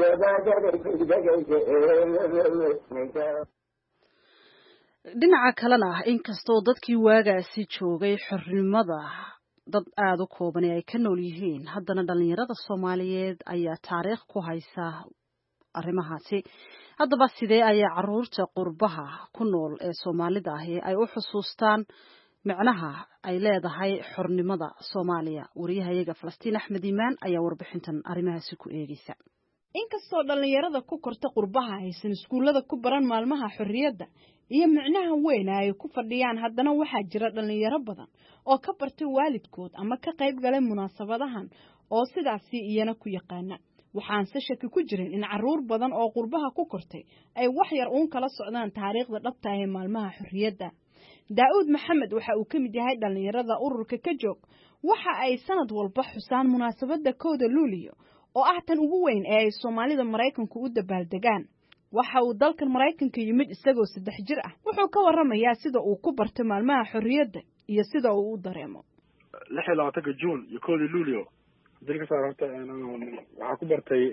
Speaker 2: dhinaca kalena inkastoo dadkii waagaasi joogay xornimada dad aada u kooban ay ka nool yihiin haddana dhalinyarada Soomaaliyeed ayaa taariikh ku haysa arrimahaasi. haddaba sidee ayaa caruurta qurbaha ku nool ee Soomaalida ahi ay u xusuustaan macnaha ay leedahay xornimada Soomaaliya? wariyahayaga Falastiin Axmed Iimaan ayaa warbixintan arrimahaasi ku eegaysa. inkastoo dhalinyarada ku korta qurbaha aysan iskuullada ku baran maalmaha xorriyadda iyo micnaha weyn ay ku fadhiyaan, haddana waxaa jira dhalinyaro badan oo ka bartay waalidkood ama ka qayb galay munaasabadahan oo sidaasi iyana ku yaqaana. waxaan se shaki ku jirin in carruur badan oo qurbaha ku kortay ay wax yar uun kala socdaan taariikhda dhabta ah ee maalmaha xorriyadda. daa'uud maxamed waxa uu ka mid yahay dhalinyarada ururka ka joog, waxa ay sanad walba xusaan munaasabadda 1 Luulyo oo ah tan ugu weyn ee ay Soomaalida Mareykanku u dabaaldegaan. waxa uu dalkan Mareykanka yimid isagoo 3 jir ah. wuxuu ka warramayaa sida uu ku bartay maalmaha xorriyadda iyo sida uu u dareemo.
Speaker 14: 26 Juun iyo 1 Luulyo dilka saarta waxaa ku bartay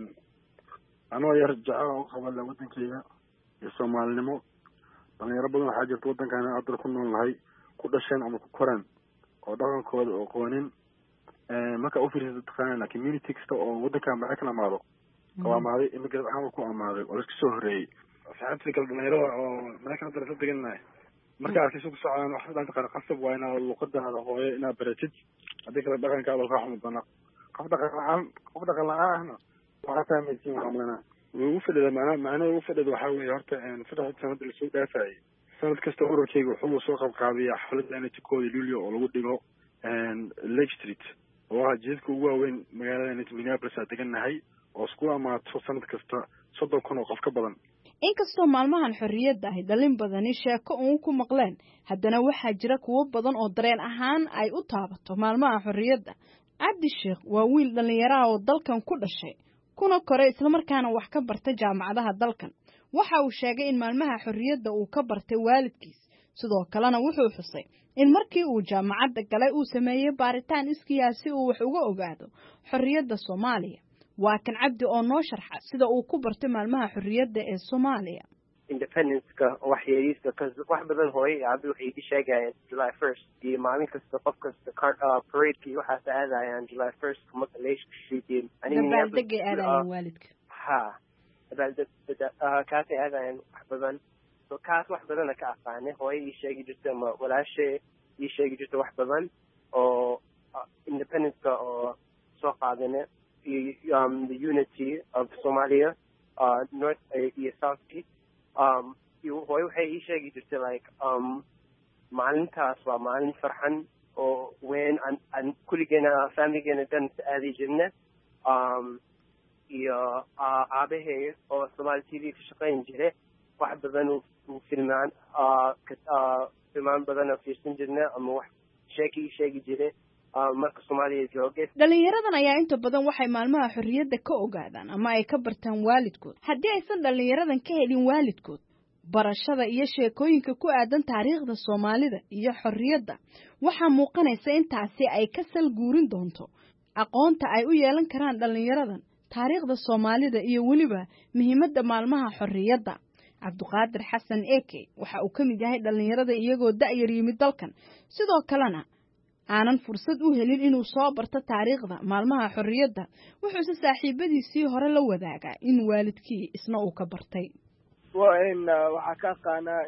Speaker 14: anoo yar jacayl oo qabala wadankayga iyo Soomaalinimo. dhalinyaro badan waxaa jirta wadankan aad ku noolnahay ku dhasheen ama ku koraan oo dhaqankooda oo qoonin marka u fiirsato taqaana community kasta oo wadanka Mareykan amaado oo amaaday immigrant ahaan ku amaaday oo iska soo horeeyay saxaabtii kala dhalinyarada oo Mareykan darasa deganay marka ay soo socdaan wax dhan taqaan qasab waa inaa luqadaada hooyo inaa baratid hadii kala dhaqankaada ka xumud bana qof dhaqan la'aan waxa fahmaysiin amlana ugu fadhida macna ugu fadhida waxa weeye horta saddex sanad la soo dhaafay sanad kasta ururkayga wuxuu soo qabqaabiyaa xaflad aan tikooda Luulyo oo lagu dhigo Lake Street oo jidka ugu weyn magaalada Minneapolis aan deganahay oo isku amaato sanad kasta 30,000 oo qof ka badan.
Speaker 2: inkastoo maalmahan xorriyadda ay dhalin badani sheeko uun ku maqleen, haddana waxaa jira kuwo badan oo dareen ahaan ay u taabato maalmaha xorriyadda. Cabdi Sheekh waa wiil dhalinyaro ah oo dalkan ku dhashay kuna koray isla markaana wax ka bartay jaamacadaha dalkan. waxa uu sheegay in maalmaha xorriyadda uu ka bartay waalidkiis, sidoo kalena wuxuu xusay in markii uu jaamacadda galay uu sameeyay baaritaan iskiyaasi uu wax uga ogaado xorriyadda Soomaaliya. waa kan Cabdi oo noo sharxa sida uu ku bartay maalmaha xorriyadda ee Soomaaliya.
Speaker 15: independence-ka waxyeeyista wax badan hooyay Cabdi waxay ii sheegayeen July 1st iyo maalin kasta qof kasta parade-kii waxaa saadayaan July 1st kuma leesh shiideen
Speaker 2: dabaaldegay aadayeen waalidka.
Speaker 15: kaasay aadayeen wax badan so kaas wax badana ka aqaanay hooyay ii sheegi jirtay ama walaashay ii sheegi jirtay wax badan oo independence-ka oo soo qaadanay the unity of Somalia north iyo south hooyo waxay ii sheegi jirtay like maalintaas waa maalin farxan oo weyn aan kulligeena familigeena dhan aadi jirna iyo aabahay oo Somali TV ka shaqayn jiray wax badan uu filmaan badan oo fiirsan jirna ama wax sheegi jiray marka Soomaaliya joogay.
Speaker 2: dhalinyaradan ayaa inta badan waxay maalmaha xorriyadda ka ogaadaan ama ay ka bartaan waalidkood. haddii aysan dhalinyaradan ka helin waalidkood barashada iyo sheekooyinka ku aadan taariikhda Soomaalida iyo xorriyadda, waxaa muuqanaysa intaasi ay ka sal guurin doonto aqoonta ay u yeelan karaan dhalinyaradan taariikhda Soomaalida iyo weliba muhiimadda maalmaha xorriyadda. Cabdiqaadir Xasan Eke waxa uu ka mid yahay dhalinyarada iyagoo da'yar yimid dalkan, sidoo kalena aanan fursad u helin inuu soo barto taariikhda maalmaha xorriyadda. wuxuuse saaxiibadiisii hore la wadaagaa in waalidkii isna uu ka bartay.
Speaker 16: waxaa ka aqaanaa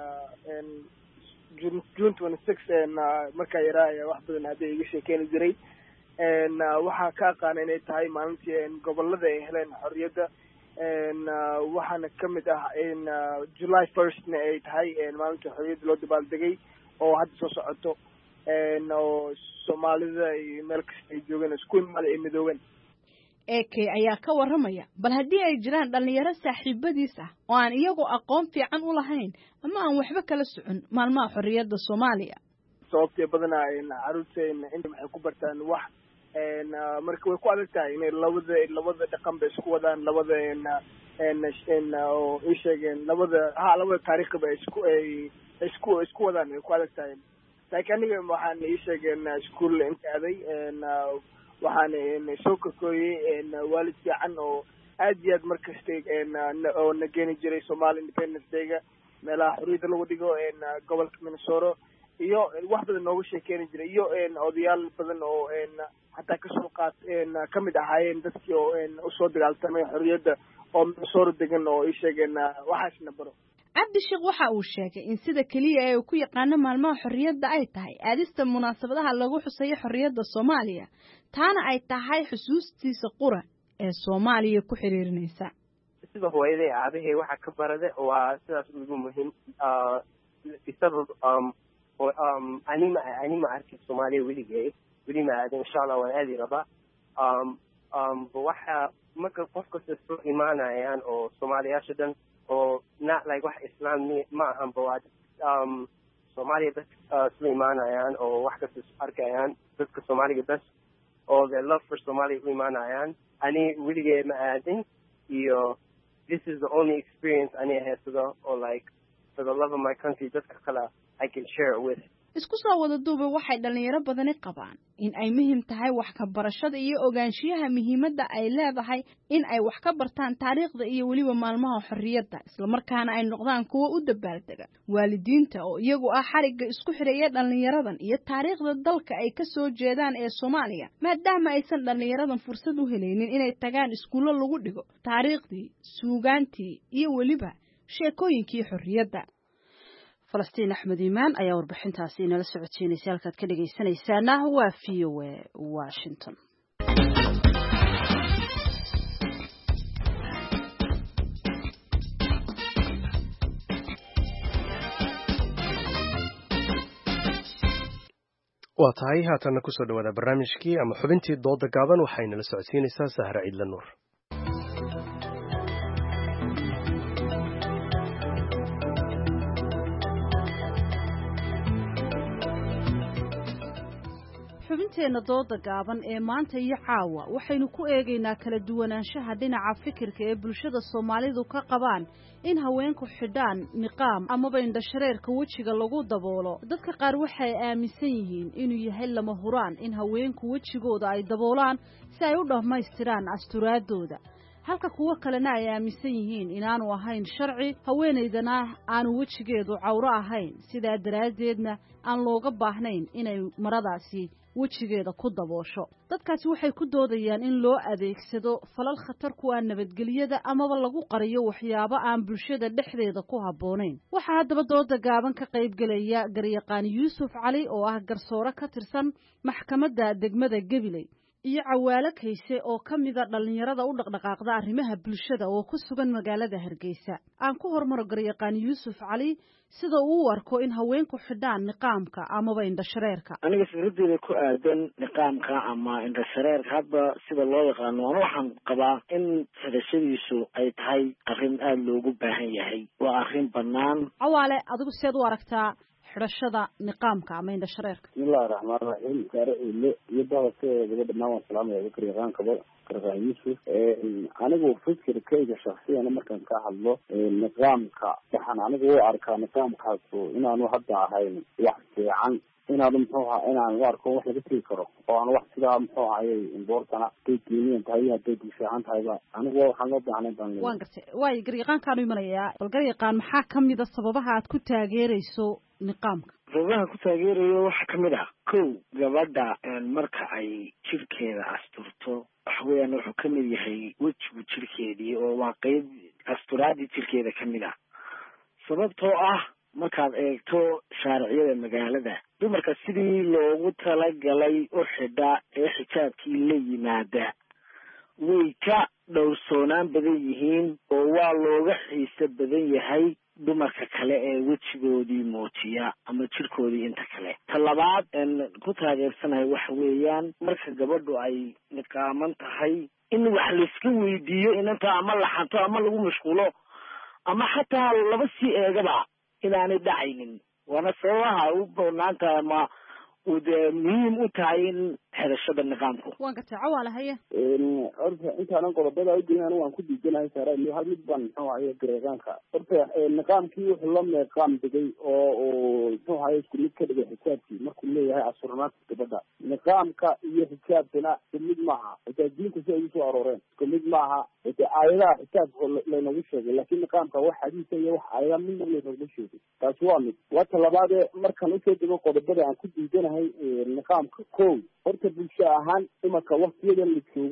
Speaker 16: June 26 markaa yaraa wax badan hadday iga sheekeeni jiray. waxaa ka aqaana inay tahay maalintii gobolada ay heleen xorriyadda. waxaana ka mid ah July 1st ay tahay maalintii xorriyadda loo dabaaldegay oo hadda soo socoto oo Soomaalida iyo meel kasta ay joogaan isku imaada ay midoobeen.
Speaker 2: Eke ayaa ka warramaya bal haddii ay jiraan dhalinyaro saaxiibadiis ah oo aan iyagu aqoon fiican u lahayn ama aan waxba kala socon maalmaha xorriyadda Soomaaliya.
Speaker 16: sababtee badanaa caruurteena inta waxay ku bartaan wax marka way ku adag tahay inay labada dhaqan bay isku wadaan labada oo ii sheegeen labada taariikhba isku wadaan way ku adag tahay. laakiin aniga waxaan ii sheegeen iskuul inta aaday waxaan soo kakooyey waalid fiican oo aad iyo aad markasta oo na geeni jiray Somali Independence Day-ga meelaha xorriyadda lagu dhigo gobolka Minnesota iyo wax badan nooga sheekeeni jiray iyo odayaal badan oo hataa kasoo ka mid ahaayeen dadkii oo usoo dagaaltamay xorriyadda oo Minnesota degan oo ii sheegeen waxaasna baro.
Speaker 2: Cabdi Sheekh waxa uu sheegay in sida kaliya ay ku yaqaan maalmaha xorriyadda ay tahay aadista munaasabadaha lagu xusayo xorriyadda Soomaaliya, taana ay tahay xusuustiisa qura ee Soomaaliya ku xiriirinaysa
Speaker 15: sida hooyaday aabahay waxa ka barade waa sidaas ugu muhiim isagoo anima arki Soomaaliya weligay ma aadin insha Allah waan aadi rabaa waxa marka qofka soo imaanayaan oo Soomaaliyaasha dhan oo not like wax Islam ma ahan baad Soomaaliya dad soo imaanayaan oo wax ka arkayaan dadka Soomaaliga bas oo their love for Somalia imaanayaan ani weligay ma aadin iyo this is the only experience I have or like for the love of my country dadka kale I can share it with.
Speaker 2: Isku soo wada duuba waxay dhalinyaro badan qabaan in ay muhiim tahay wax ka barashada iyo ogaanshiyaha muhiimadda ay leedahay in ay wax ka bartaan taariikhda iyo waliba maalmaha xorriyadda isla markaana ay noqdaan kuwo u dabaaldega waalidiinta oo iyagu ah xariga isku xireeya dhalinyaradan iyo taariikhda dalka ay ka soo jeedaan ee Soomaaliya maadaama aysan dhalinyaradan fursad u helaynin inay tagaan iskuulo lagu dhigo taariikhdii suugaantii iyo waliba sheekooyinkii xorriyadda Falastiin Axmed Iimaan ayaa warbixintaasi inala socodsiinaysa halkaad ka dhageysanaysaana waa VOA Washington.
Speaker 1: waa tahay haatana ku soo dhawaada barnaamijkii ama xubintii dooda gaaban waxay nala socodsiinaysaa Sahra Ciidla Nuur.
Speaker 2: xubinteena dooda gaaban ee maanta iyo caawa waxaynu ku eegaynaa kala duwanaanshaha dhinaca fikirka ee bulshada Soomaalidu ka qabaan in haweenku xidhaan niqaam amaba indhashareerka wejiga lagu daboolo dadka qaar waxay aaminsan yihiin inuu yahay lama huraan in haweenku wejigooda ay daboolaan si ay u dhammaystiraan asturaadooda halka kuwa kalena ay aaminsan yihiin inaanu ahayn sharci haweeneydana aanu wejigeedu cawro ahayn sidaa daraadeedna aan looga baahnayn inay maradaasi wejigeeda ku daboosho dadkaasi waxay ku doodayaan in loo adeegsado falal khatar ku ah nabadgelyada amaba lagu qariyo waxyaabo aan bulshada dhexdeeda ku habboonayn waxaa haddaba dooda gaaban ka qaybgelaya garyaqaan Yuusuf Cali oo ah garsoore ka tirsan maxkamadda degmada Gabiley iyo Cawaale Kayse oo kamida dhalinyarada u dhaqdhaqaaqda arrimaha bulshada oo ku sugan magaalada Hargeysa aan ku hormaro garyaqaan Yuusuf Cali sida uu arko in haweenku xidhaan niqaamka amaba indhashareerka
Speaker 17: aniga fikradeeda ku aadan niqaamka ama indhashareerka hadba sida loo yaqaano waxaan qabaa in xidhashadiisu ay tahay arrin aad loogu baahan yahay waa arrin bannaan
Speaker 2: Cawaale adigu seed u aragtaa xidhashada niqaamka ama indhashareerka
Speaker 18: bismillahir rahmaanir rahiim saare ile iyo dadka dhammaan waan salaamayaa garyaqaan garyaqaan Yuusuf anigu fikirkayga shakhsiyan markaan ka hadlo niqaamka waxaan anigu u arkaa niqaamkaas inaanu hadda ahayn wax fiican inaanu inaan u arko wax laga tegi karo oo aan wax sidaa importana diiniyan tahay hadday fiican tahayba anigu waxaan loo baahnay baan
Speaker 2: waan gartay waay garyaqaankaanu imanayaa bal garyaqaan maxaa kamida sababaha aad ku taageerayso niqaamka
Speaker 17: sababaha ku taageerayo waxaa kamid ah kow gabadha marka ay jirkeeda asturto waxa weeyaan wuxuu kamid yahay wejigu jirkeedii oo waa qeyb asturaadii jirkeeda kamid ah sababtoo ah markaad eegto shaariciyada magaalada dumarka sidii loogu talagalay u xidha ee xijaabkii la yimaada way ka dhowrsoonaan badan yihiin oo waa looga xiiso badan yahay dumarka kale ee wejigoodii muujiya ama jirkoodii inta kale ta labaad ku taageersanahay waxa weeyaan marka gabadhu ay niqaaman tahay in wax layska weydiiyo inanta ama laxanto ama lagu mashquulo ama xataa laba sii eegaba inaanay dhacaynin waana sababaha u banaanta ama uu dee muhiim u tahay in xidhashada niqaamku
Speaker 2: waan gartay Cawaale haye
Speaker 18: horta intaanan qodobada u diin anigu waan ku diidanahay saare hal mid baan garyaqaanka horta niqaamkii wuxuu la meeqaam degay oo isku mid ka dhigay xijaabkii markuu leeyahay asurnaadka gabadha niqaamka iyo xijaabkana isku mid maaha xitaa diinku si ay usoo arooreen isku mid maaha aayadaha xijaabka laynagu sheegay laakiin niqaamka wax xadiisa iyo wax aayada midna laynagu sheegay taasi waa mid wata labaadee markaan usoo dego qodobada aan ku diidanahay niqaamka kow horta bulsho ahaan imanka waktiyadan la joogo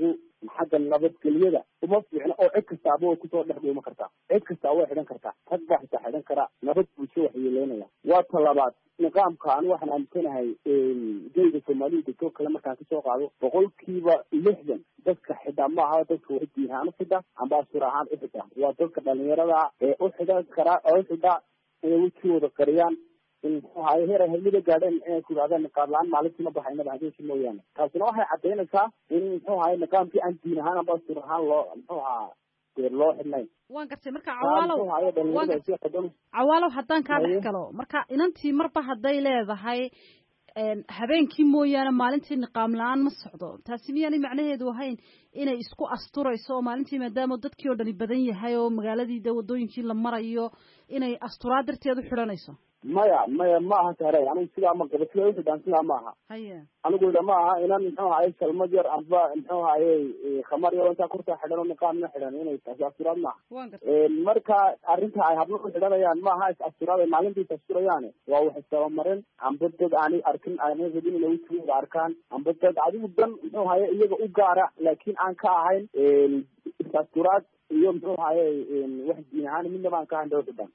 Speaker 18: xagga nabadgelyada uma fiicna oo cid kastaaba way kusoo dhex dhuuma kartaa, cid kastaa way xidhan kartaa, rag baa xitaa xidhan karaa, nabad bulsho waxyeeleynaya. waa talabaad nidaamka aan waxaan aaminsanahay geyga soomaalida degtoo kale markaan kasoo qaado 60% dadka xidha ma aha dadka wax diin ahaan u xidha amba asur ahaan u xidha, waa dadka dhalinyarada ee u xidhan karaa oo xidha inay wejigooda qariyaan in heer helmida gaadheen inay ku yidhahdaan niqaab la-aan maalintii ma baxaynaba hadeesi mooyaane. taasina waxay caddaynaysaa in muxuu ahay niqaamkii aan diin ahaan amba asur ahaan loo muxuu ahaa loo xidhnayn.
Speaker 2: waan gartay marka cawaalow haddaan kaa dhex galo marka inantii marba hadday leedahay habeenkii mooyaane maalintii niqaam la-aan ma socdo, taasi miyaanay macnaheedu ahayn inay isku asturayso oo maalintii maadaama dadkii oo dhani badan yahay oo magaaladii de wadooyinkii la marayo inay asturaad darteed u xidhanayso?
Speaker 18: maya ma aha sare anigu sidaa ma qabo, sida uxidhaan sidaa ma aha. anigu ida ma aha inan muxuu ahaye salmad yar amba muxuu ahaye khamar yar intaa kurtaa xidhan oo niqaamna xidhan inay taasi asturaad maaha. marka arrinta ay hablo u xidhanayaan ma aha is asturaad ay maalintiis asturayaane waa wax istabamarin amba dad aanay arkin aanay rabin inay wejigooda arkaan amba dad adigu dan muxuu ahaye iyaga u gaara laakiin aan ka ahayn is asturaad iyo muxuu ahaye wax diin ahaan midnaba aan ka ahayn dawladdan.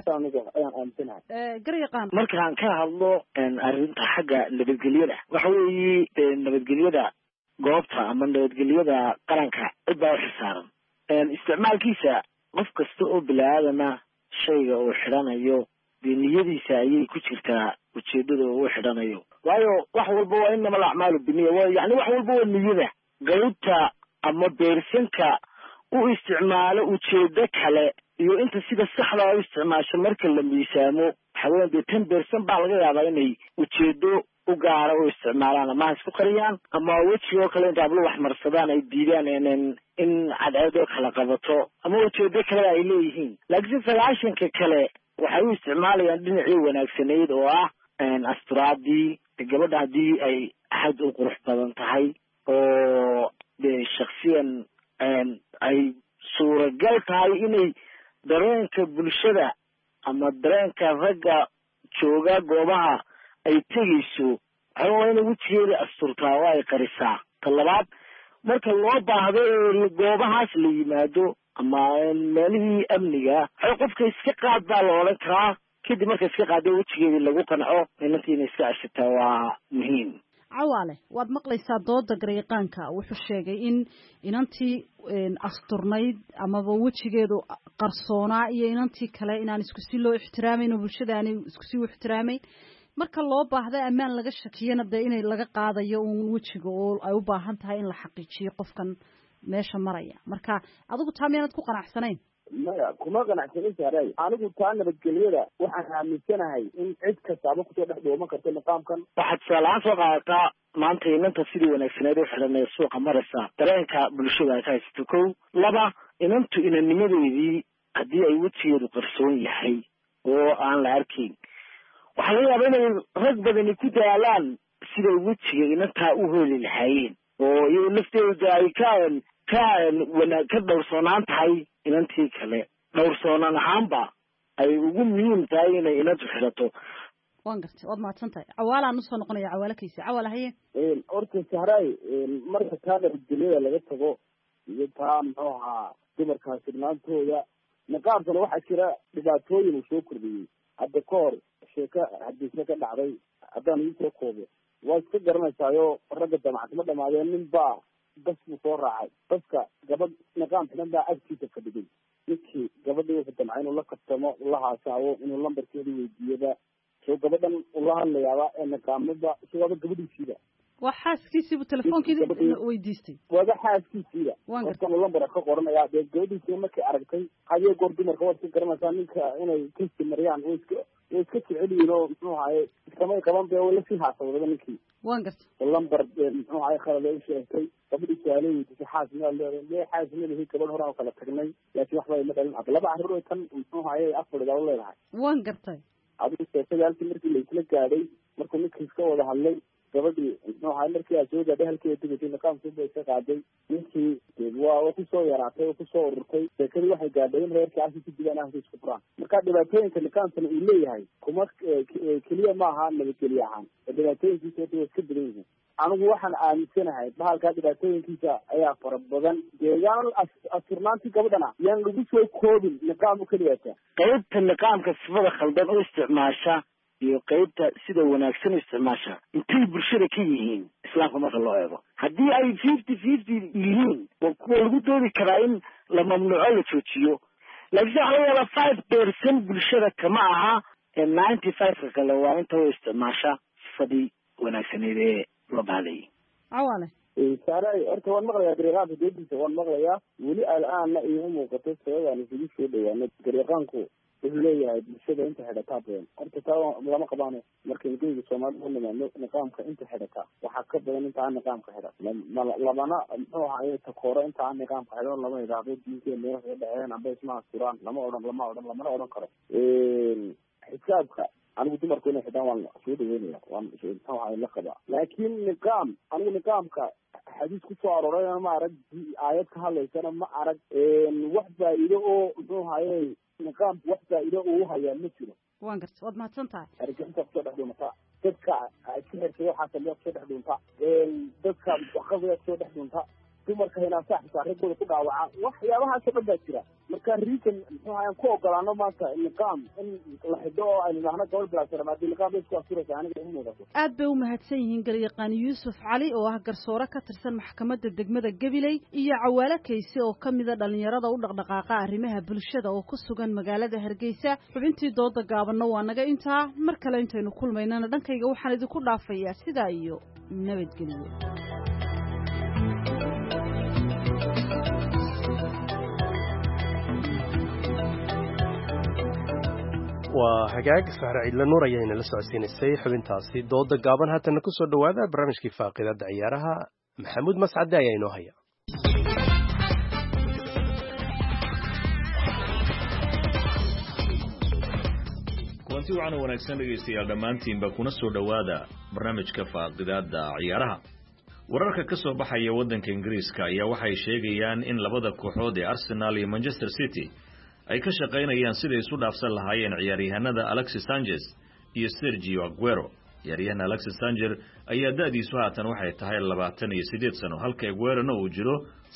Speaker 17: markaan ka hadlo arrinta xagga nabadgelyada waxa weeye nabadgelyada goobta ama nabadgelyada qaranka cid baa u xisaaran. isticmaalkiisa qof kasta oo bini-aadana shayga uu xidhanayo dee niyadiisa ayay ku jirtaa ujeedada uu xidhanayo, waayo wax walba waa inama alacmaalu biniya, yani wax walba waa niyada. gawdta ama beersanka u isticmaalo ujeedo kale iyo inta sida saxda u isticmaasho marka la miisaamo waxaa dee 10% baa laga yaabaa inay ujeedo u gaara u isticmaalaan ama isku qariyaan ama wejigoo kale inta hablo wax marsadaan ay diidaan in cadceedoo kala qabato ama ujeedo kale ay leeyihiin. laakiin 90% kale waxay u isticmaalayaan dhinacii wanaagsanayd oo ah asturaadii gabadha haddii ay aad u qurux badan tahay oo dee shaksiyan ay suuragal tahay inay dareenka bulshada ama dareenka ragga jooga goobaha ay tegayso waxaa inay wejigeeda asturtaa oo ay qarisaa. ta labaad marka loo baahdo ee goobahaas la yimaado ama meelihii amniga waxay qofka iska qaad baa la odhan karaa, kadib marka iska qaado wejigeedii lagu qanco inantii inay iska ashataa waa muhiim.
Speaker 2: cawaale waad maqlaysaa dooda garyaqaanka wuxuu sheegay in inantii asturnayd amaba wejigeedu qarsoonaa iyo inantii kale inaan isku si loo ixtiraamayn oo bulshada aanay isku si u ixtiraamayn, marka loo baahda ammaan laga shakiyana dee inay laga qaadayo uun wejiga oo ay u baahan tahay in la xaqiijiyo qofkan meesha maraya. marka adigu taa miyaanad ku qanacsanayn?
Speaker 18: maya kuma qanacsanin saaray. anigu taa nabadgelyada waxaan aaminsanahay in cid kastaaba kusoo dhex dhooman karto niqaamkan.
Speaker 17: waxaad tusaalahaan soo qaadataa maanta inanta sidii wanaagsaneed u xidhanee suuqa maraysa dareenka bulshada ay ka haysato. 1 2 inantu inanimadeedii haddii ay wejigeedu qarsoon yahay oo aan la arkayn waxaa laga yaaba inay rag badani ku daalaan siday wejiga inantaa u heli lahaayeen oo iyago lafteeda ay ka dhowrsoonaan tahay inantii kale. dhowrsoonaan ahaanba ay ugu muhiim tahay inay inantu xidhato.
Speaker 2: waan gartay waad mahadsan tahay. cawaalaan usoo noqonaya cawaalakaysa. cawaal haye
Speaker 18: horta sahraay marka taa nabadgelyada laga tago iyo taa muxuu ahaa dumarkaa sirnaantooda niqaabkana waxaa jira dhibaatooyin uu soo kordhiyey. hadda ka hor sheeko hadiise ka dhacday haddaan iisoo koobo waa iska garanaysaayo ragga damacadma dhamaadeen nin baa bas buu soo raacay. baska gabadh niqaam xidhan baa agtiisa fadhigay. ninkii gabadhii wuxuu damcay inuu la kabtamo ula haasaawo inuu lambarkeeda weydiiyaba soo gabadhan ula hadlayaaba ee niqaamada isagoaba gabadhiisiiba
Speaker 2: waa xaaskiisiibu telefoonkeeda weydiistay.
Speaker 18: waaba xaaskiisiiba qofkan uu lambar ka qoranaya dee gabadhiisiiba markay aragtay hadiyo goor dumarka waad iska garanaysaa ninka inay kasti mariyaan way iska jecel yihiin oo muxuu ahaye iskamay qaban be way lasii haasawdaba ninkii.
Speaker 2: waan gartay
Speaker 18: lambar muxuu ahaye khalad ay u sheegtay gabadhii su-aale weydiisay xaas miyaad leedahay lee xaas madahi gabadh horaan kala tagnay laakiin waxba ima dhalin ad 2 carruur ay tan muxuu ahaye afaridaa u leedahay.
Speaker 2: waan gartay
Speaker 18: adigu sheekadii halkii markii laisla gaadhay markuu ninkii iska wada hadlay gabadhii muxuu ahaye markii aad soo gaadhay halkii ay tegaysay niqaamkiiba iska qaaday ninkii waa kusoo yaraatay oo kusoo ururtay sheekadii waxay gaadhay in reerkii halkii ku digaan halkii isku furaan. marka dhibaatooyinka niqaamkana uu leeyahay kuma keliya maaha nabadgelye ahaan dhibaatooyinkiisa waa iska badan yihiin. anigu waxaan aaminsanahay bahalkaa dhibaatooyinkiisa ayaa fara badan yaan asturnaantii gabadhana yaan lagu soo koobin niqaam u keliyaata
Speaker 17: qaybta niqaamka sifada khaldan u isticmaasha iyo qaybta sida wanaagsan u isticmaasha intay bulshada ka yihiin islaamka marka loo eego haddii ay 50-50 yihiin waa kuwa lagu doodi karaa in la mamnuuco la joojiyo laakiin waxa laga yaabaa 5% bulshada kama aha 95 kale waa inta u isticmaasha sifadii wanaagsaneed ee loo baahlayay
Speaker 2: awale
Speaker 18: saaray horta waan maqlayaa dariiqaanka doodiisa waan maqlayaa weli al'aanna iima muuqato sababaan isugu soo dhawaano dariiqaanku wuxuu leeyahay bulshada inta xidhataa badan horta taa lama qabaano markaynu geyga soomaalida u nimaano niqaamka inta xidhataa waxaa ka badan inta aan niqaamka xidhan labana muxuu ahaye takooro inta aan niqaamka xidhan lama idhaahdo diinkeed meel kaga dhexeen amba isma asturaan lamana odhan karo xisaabka anigu dumarku inay xidhaan waan soo dhaweynaya waan muxuu ahaye la qabaa laakiin niqaam anigu niqaamka xadiis kusoo arorayna ma arag aayad ka hadlaysana ma arag wax faa'iido oo muxuu ahaye niqaamku wax faa'iido uu hayaa ma jiro
Speaker 2: waan garta waad mahadsan tahay
Speaker 18: argixinta kusoo dhex dhuuntaa dadka iska xirtay waxaa sameeya kusoo dhex dhuuntaa dadka wakadaya kusoo dhex dhuuntaa dumarka hinaasaa xitaa raggooda ku dhaawaca waxyaabahaasoo dhan baa jira marka reason muxuu ahayan ku ogolaano maanta niqaam in la xidho oo aynu idhaahno gabal bilaasara haddii niqaam bay isku asturaysa aniga imu muuqato
Speaker 2: aad bay u mahadsan yihiin garyaqaan yuusuf cali oo ah garsoore ka tirsan maxkamadda degmada gabiley iyo cawaale kayse oo ka mida dhalinyarada u dhaqdhaqaaqa arrimaha bulshada oo ku sugan magaalada hargeysa xubintii dooda gaabanna waa naga intaa mar kale intaynu kulmaynana dhankayga waxaan idinku dhaafayaa sidaa iyo nabadgelyo
Speaker 1: waa hagaag sahre ciidla nuur ayayna la socodsiinaysay xubintaasi dooda gaaban haatana ku soo dhowaada barnaamijkii faaqidada ciyaaraha maxamuud mascade ayaa inoo haya
Speaker 19: kulanti wacan oo wanaagsan dhegaystayaal dhammaantiinba kuna soo dhowaada barnaamijka faaqidada ciyaaraha wararka ka soo baxaya waddanka ingiriiska ayaa waxay sheegayaan in labada kooxood ee Arsenal iyo Manchester City ay ka shaqaynayaan sidii isu dhaafsan lahaayeen ciyaaryahanada Alexis Sanchez iyo Sergio Aguero. Ciyaaryahan Alexis Sanchez ayaa da'diisu haatan waxay tahay 28 sano halka Aguero-na uu jiro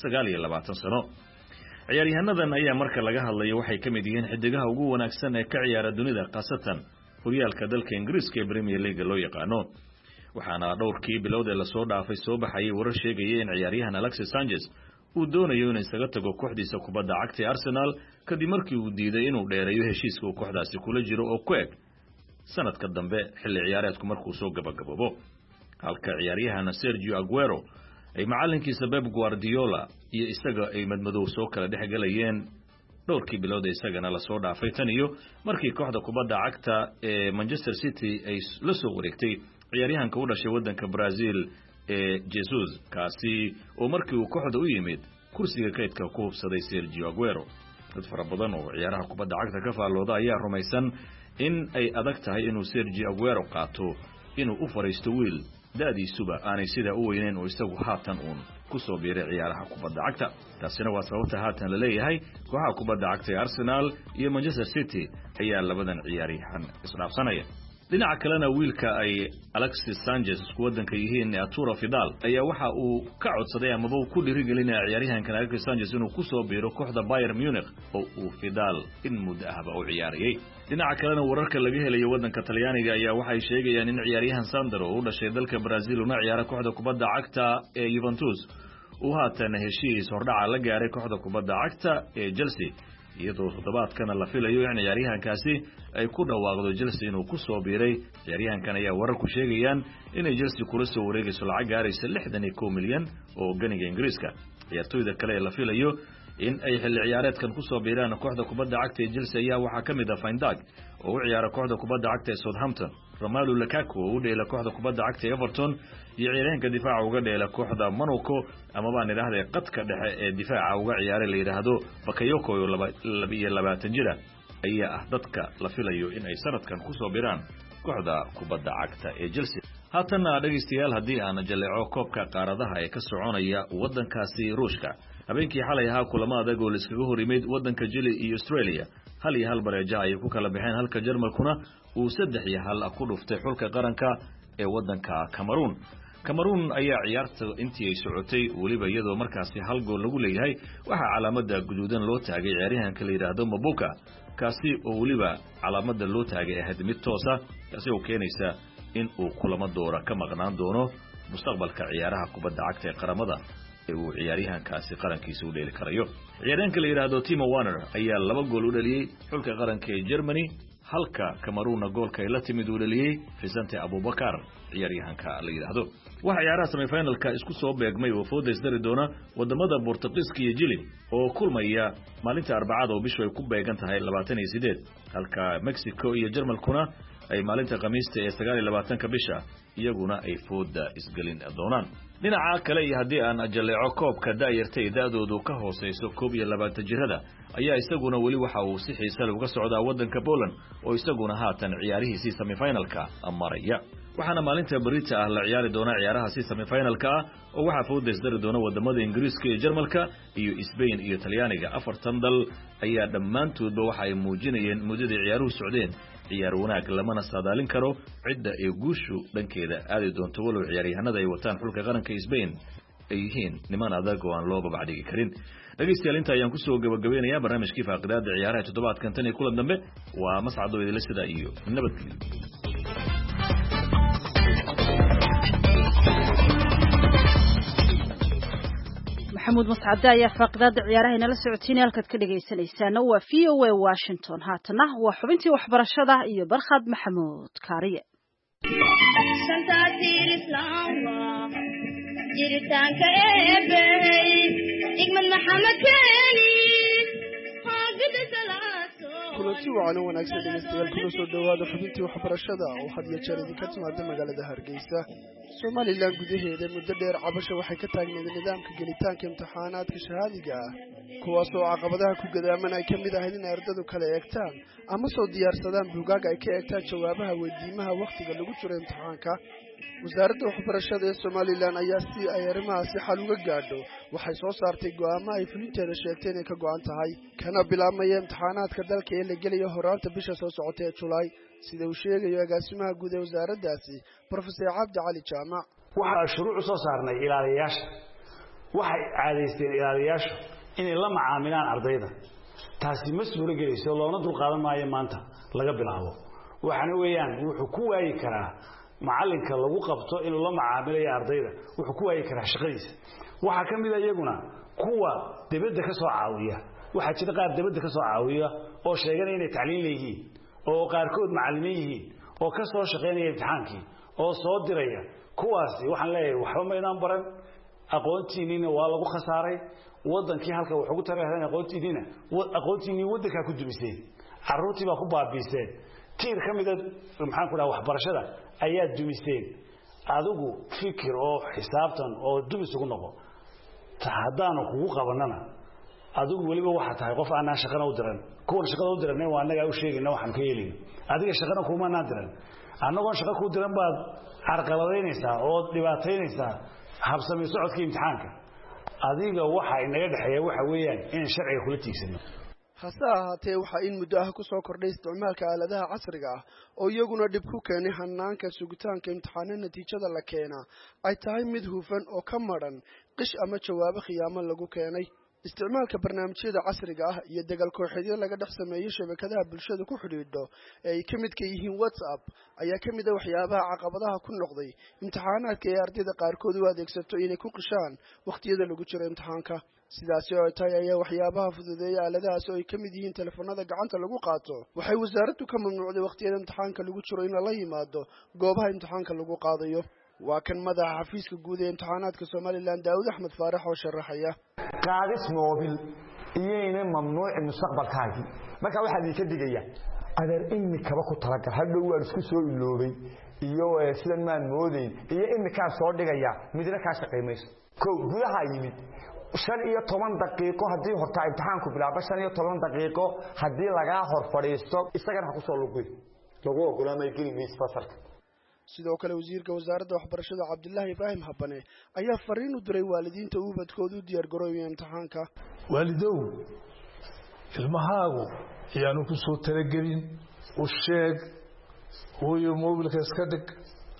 Speaker 19: 29 sano. ciyaaryahannadan ayaa marka laga hadlayo waxay ka mid yihiin xidigaha ugu wanaagsan ee ka ciyaara dunida qaasatan horyaalka dalka Ingiriiska ee Premier League loo yaqaano. waxaana dhowrkii bilowd ee la soo dhaafay soo baxay warar sheegaya in ciyaaryahan Alexis Sanchez uu doonayo inuu isaga tago kooxdiisa kubadda cagta ee Arsenal kadib markii uu diiday inuu dheereeyo heshiiska uu kooxdaasi kula jiro oo ku eg sanadka dambe xilli ciyaareedku markuu soo gabagababo. halka ciyaaryahan Sergio Aguero ay macalinkiisa Pep Guardiola iyo isaga ay madmadow soo kala dhexgalayeen dhowrkii bilowd isagana la soo dhaafay tan iyo markii kooxda kubadda cagta ee Manchester City ay la soo wareegtay ciyaaryahanka u dhashay waddanka Brazil ee Jesus kaasi oo markii uu kooxda u yimid kursiga kaydka ku hubsaday Sergio Aguero. dad fara badan oo ciyaaraha kubadda cagta ka faallooda ayaa rumaysan in ay adag tahay inuu Sergio Aguero qaato inuu u fariisto wiil da'diisuba aanay sida u weynayn oo isagu haatan uun ku soo biiray ciyaaraha kubadda cagta. taasina waa sababta haatan la leeyahay kooxaha kubadda cagta ee Arsenal iyo Manchester City ayaa labadan ciyaaryahan isdhaafsanaya. dhinaca kalena wiilka ay Alexis Sanchez isku wadanka yihiin Arturo Vidal ayaa waxa uu ka codsaday ama uu ku dhiirigelinaya ciyaaryahanka Alexis Sanchez inuu ku soo biiro kooxda Bayern Munich oo uu Vidal in muddo ahba u ciyaariyay. dhinaca kalena wararka laga helayo wadanka Talyaaniga ayaa waxay sheegayaan in ciyaaryahan Sandro oo u dhashay dalka Brazil una ciyaara kooxda kubadda cagta ee Juventus uu haatan heshiis hordhaca la gaaray kooxda kubadda cagta ee Chelsea iyadoo toddobaadkana la filayo in ciyaaryahankaasi ay ku dhawaaqdo Chelsea inuu ku soo biiray. ciyaaryahankan ayaa wararku sheegayaan inay Chelsea kula soo wareegayso lacag gaaraysa 61 milyan oo ganiga Ingiriiska. ciyaartoyda kale ee la filayo in ay xilli ciyaareedkan ku soo biiraan kooxda kubadda cagta ee Chelsea ayaa waxaa ka mid ah Van Dijk oo u ciyaara kooxda kubadda cagta ee Southampton, Romelu Lukaku oo u dheela kooxda kubadda cagta ee Everton iyo ciyaaryahanka difaaca uga dheela kooxda Monaco ama baan idhaahday qadka dhexe ee difaaca uga ciyaaray la yiraahdo Bakayoko oo 22 jira ayaa ah dadka la filayo in ay sanadkan ku soo biiraan kooxda kubadda cagta ee Chelsea. haatan dhageystayaal haddii aan jaleeco koobka qaaradaha ee ka soconaya wadankaasi Ruushka habeenkii xalay ahaa kulamo adag oo la iskaga hor yimid wadanka Chile iyo Australia 1-1 bareejo ay ku kala baxeen halka Jarmalkuna uu 3-1 ku dhuftay xulka qaranka ee wadanka Cameroon. Cameroon ayaa ciyaarta intii ay socotay waliba iyadoo markaasi hal gool lagu leeyahay waxa calaamada guduudan loo taagay ciyaaryahanka la yiraahdo Mabuka kaasi oo waliba calaamada loo taagay ahayd mid toos ah taasi oo keenaysa in uu kulamo doora ka maqnaan doono mustaqbalka ciyaaraha kubadda cagta ee qaramada ee uu ciyaaryahankaasi qarankiisa u dheeli karayo ciyaaryahanka la yiraahdo Timo Werner ayaa 2 gool u dhaliyay xulka qaranka ee Germany halka Cameroon goolka ay la timid u dhaliyay Vicente Abubakar ciyaaryahanka la yiraahdo waxa ciyaaraha semi-finalka isku soo beegmay oo fooda isdari doona wadamada Boortaqiiska iyo Chile oo kulmaya maalinta Arbacada oo bishu ay ku beegan tahay 28 halka Mexico iyo Jarmalkuna ay maalinta Khamiista ee 29 bisha iyaguna ay fooda isgalin doonaan dhinaca kale iyo hadii aan ajaleeco koobka daayirtay daadoodu ka hooseyso 21 jirada ayaa isaguna wali waxa uu si xiiso leh uga socdaa wadanka Poland oo isaguna haatan ciyaarihiisa semi-finalka maraya waxaana maalinta Barita ah la ciyaari doona ciyaaraha semi-finalka oo waxa fooda isdari doona wadamada Ingiriiska iyo Jarmalka iyo Spain iyo Talyaaniga 4 dal ayaa dhamaantoodba waxa ay muujinayeen muddada ciyaaruhu socdeen ciyaar wanaag lamana saadaalin karo cidda ay guushu dhankeeda aadi doonto walow ciyaaryahanada ay wataan xulka qaranka Spain ay yihiin niman adag oo aan loo babacdhigi karin dhageystayaal inta ayaan ku soo gabagabeynayaa barnaamijkii faaqidaada ciyaaraha toddobaadkan tan iyo kulan dambe waa mascado idila sida iyo nabadgelyo
Speaker 2: محمود مسعد يا فقداد عيارها نلا سعودين halkaad ka dhageysanaysaan waa VOA Washington haatana waa xubintii waxbarashada iyo barkhad maxamuud kaariye
Speaker 20: shantaatiir islaam jiritaanka eebay igmad maxamed keeni haagida salaaso
Speaker 21: kulanti wacan wanaagsan dhegeystayaal kuna soo dhawaada xubintii waxbarashada oo had iyo jeer idinka timaada magaalada Hargeysa Somaliland gudaheeda muddo dheer cabasho waxay ka taagneed nidaamka gelitaanka imtixaanaadka shahaadiga ah kuwaas oo caqabadaha ku gadaaman ay kamid ahayd in ardaydu kala eegtaan ama soo diyaarsadaan buugaag ay ka eegtaan jawaabaha weydiimaha waqtiga lagu jiro imtixaanka wasaaradda waxbarashada ee Somaliland ayaa si ay arrimahaasi xal uga gaadho waxay soo saartay go'aamo ay fulinteeda sheegtay inay ka go'an tahay kana bilaabmaya imtixaanaadka dalka ee la gelayo horaanta bisha soo socota ee July sida uu sheegayo agaasimaha guud ee wasaaraddaasi Professor Cabdi Cali Jaamac
Speaker 22: waxa shuruuc soo saarnay ilaaliyayaasha waxay caadaysteen ilaaliyayaashu inay la macaamilaan ardayda taasi ma suuro gelayso loona dul qaadan maayo maanta laga bilaabo waxana weeyaan wuxuu ku waayi karaa macalinka lagu qabto inuu la macaamilayo ardayda wuxuu ku waayi karaa shaqadiisa waxa kamid ah iyaguna kuwa dibadda ka soo caawiya waxa jira qaar dibadda ka soo caawiya oo sheeganaya inay tacliin leeyihiin oo qaarkood macallimiin yihiin oo ka soo shaqeynaya imtixaankii oo soo diraya kuwaasi waxaan leeyahay waxba ma inaan baran aqoontiinina waa lagu khasaaray wadankii halka wax ugu tareeyay aqoontiinii wadanka ku dumiseen caruurtii baa ku baabiiseen tiir kamid ah maxaan ku dhahay waxbarashada ayaa dumiseen adigu fikir oo xisaabtan oo dumis ugu noqo haddaan kugu qabanana adigu waliba waxa tahay qof aan shaqada u diran kuwa shaqada u diran waa anaga u sheegayna waxaan ka yeelin adiga shaqada kuma diran anagoo shaqo ku diran baad carqaladeynaysaa oo dhibaataynaysaa habsami socodka imtixaanka adiga waxa inaga dhaxeeya waxa weeyaan in sharciga kula tiigsano
Speaker 21: hase ahaatee waxaa in muddo ah ku soo kordhay isticmaalka aaladaha casriga ah oo iyaguna dhib ku keenay hanaanka sugitaanka imtixaanada natiijada la keena ay tahay mid hufan oo ka maran qish ama jawaabo khiyaamo lagu keenay isticmaalka barnaamijyada casriga ah iyo dagaal kooxeedyo laga dhex sameeyo shabakadaha bulshada ku xidhiidho ee ay ka midka yihiin WhatsApp ayaa ka mid ah waxyaabaha caqabadaha ku noqday imtixaanaadka ee ardayda qaarkood u adeegsato inay ku qishaan waqtiyada lagu jiro imtixaanka sidaas oo tahay ayaa waxyaabaha fududeeya aaladahaas oo ay ka mid yihiin telefoonada gacanta lagu qaato waxay wasaaraddu ka mamnuucday waqtiyada imtixaanka lagu jiro in la yimaado goobaha imtixaanka lagu qaadayo waa kan madaxa xafiiska guud ee imtixaanaadka Somaliland Daawud Axmed Faarax oo sharaxaya
Speaker 23: qaadis moobil iyayna mamnuuc mustaqbalkaagi marka waxa la ka digaya adeer imikaba ku talagal hadhow waan isku soo iloobay iyo sidan maan moodeyn iyo imika soo dhigaya midna ka shaqeeymayso ko gudaha yimid 15 daqiiqo hadii horta imtixaanku bilaabo 15 daqiiqo hadii laga hor fadhiisto isagana ku soo luqay lagu ogolaamay geliis fasarka
Speaker 21: sidoo kale wasiirka wasaaradda waxbarashada Cabdullaahi Ibraahim Habane ayaa fariin u diray waalidiinta uu badkoodu diyaar garoobay imtixaanka
Speaker 24: waalidow ilmahaagu ayaanu ku soo talagelin u sheeg hooyo mobilka iska dhig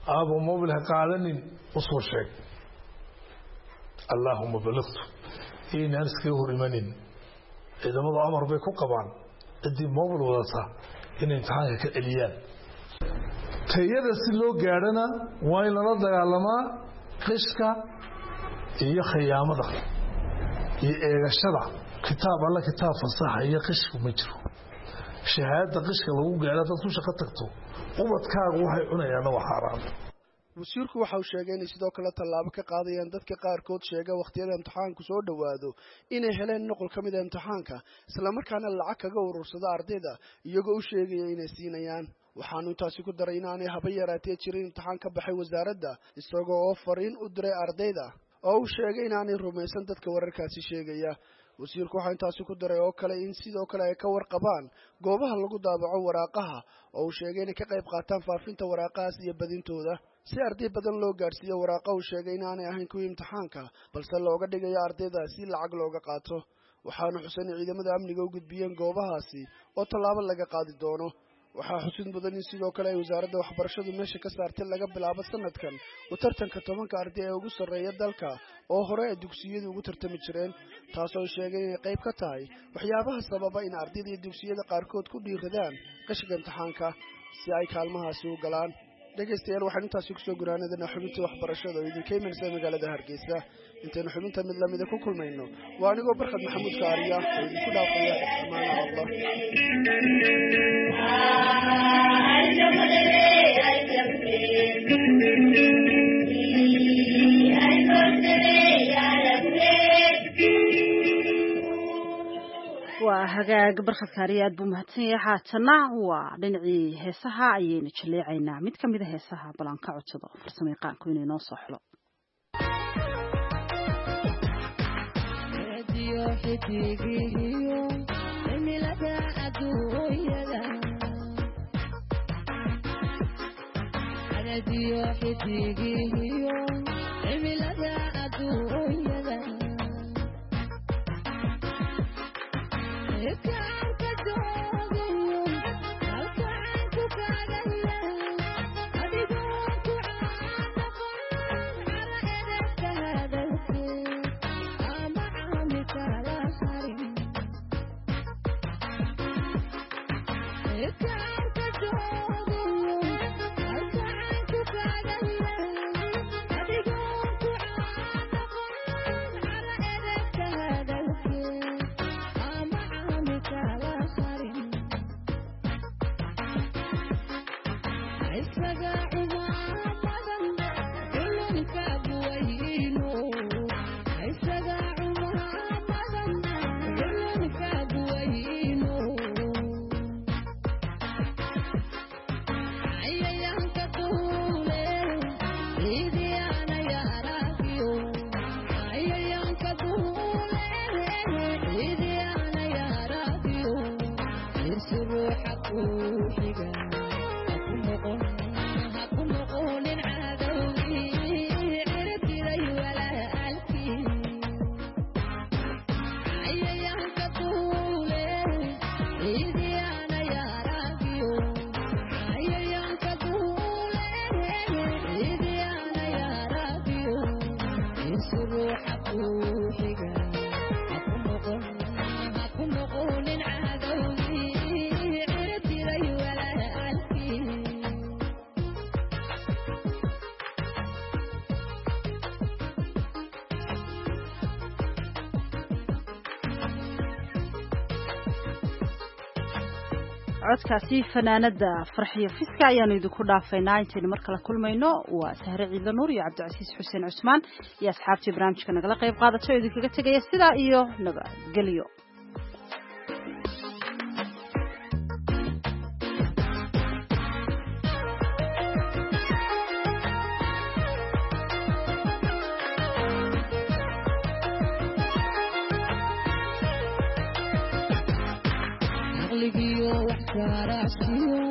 Speaker 24: aabo mobil ha qaadanin u soo sheeg allaahuma balliqtu inaan iskaga hor imanin ciidamadu amar bay ku qabaan ciddii mobil wadata inay imtixaanka ka celiyaan tayada si loo gaadhana waa in lala dagaalamaa qishka iyo khiyaamada iyo eegashada kitaab alla kitaab fasaxa iyo qishku ma jiro shahaadada qishka lagu gaadho dad ku shaqo tagto ubadkaagu waxay cunayaanna waa xaaraan
Speaker 21: wasiirku waxa uu sheegay inay sidoo kale tallaabo ka qaadayaan dadka qaarkood sheega waqtiyada imtixaanku soo dhowaado inay heleen nuqul ka mid ah imtixaanka islamarkaana lacag kaga urursada ardayda iyagoo u sheegaya inay siinayaan waxaanu intaasi ku daray inaanay haba yaraatee jirin imtixaan ka baxay wasaaradda isagoo oo fariin u diray ardayda oo uu sheegay inaanay rumaysan dadka wararkaasi sheegaya wasiirku waxaa intaasi ku daray oo kale in sidoo kale ay ka warqabaan goobaha lagu daabaco waraaqaha oo uu sheegay inay ka qayb qaataan faafinta waraaqahaas iyo badintooda si arday badan loo gaadhsiiyo waraaqa uu sheegay inaanay ahayn kuwii imtixaanka balse looga dhigayo ardayda si lacag looga qaato waxaanu xusan ciidamada amniga u gudbiyeen goobahaasi oo tallaabo laga qaadi doono waxaa xusid mudan in sidoo kale ay wasaaradda waxbarashadu meesha ka saartay laga bilaabo sanadkan u tartanka 10 arday ee ugu sarreeya dalka oo hore ay dugsiyadu ugu tartami jireen taasoo sheegay inay qayb ka tahay waxyaabaha sababa in ardayda iyo dugsiyada qaarkood ku dhiiradaan qashiga imtixaanka si ay kaalmahaasi u galaan dhegaystayaal waxaan intaasi kusoo gunaanadana xubintii waxbarashada oo idinka imanaysa magaalada hargeysa intaynu xubinta mid lamida ku kulmayno waa anigoo barkad maxamuud kaariya oo idinku dhaafaya amaana allah
Speaker 2: waa hagaag barkad kaariya aad buu mahadsan yahay haatana waa dhinacii heesaha ayaynu jaleecaynaa mid ka mid a heesaha balan ka codsado farsamo yaqaanku inay noo soo xulo codkaasi fanaanada farxiyo fiska ayaanu idinku dhaafaynaa intaynu mar kale kulmayno waa sahre ciidla nuur iyo cabdicasiis xuseen cusmaan iyo asxaabtii barnaamijka nagala qayb qaadato oo idinkaga tegaya sidaa iyo nabadgelyo
Speaker 4: Yo,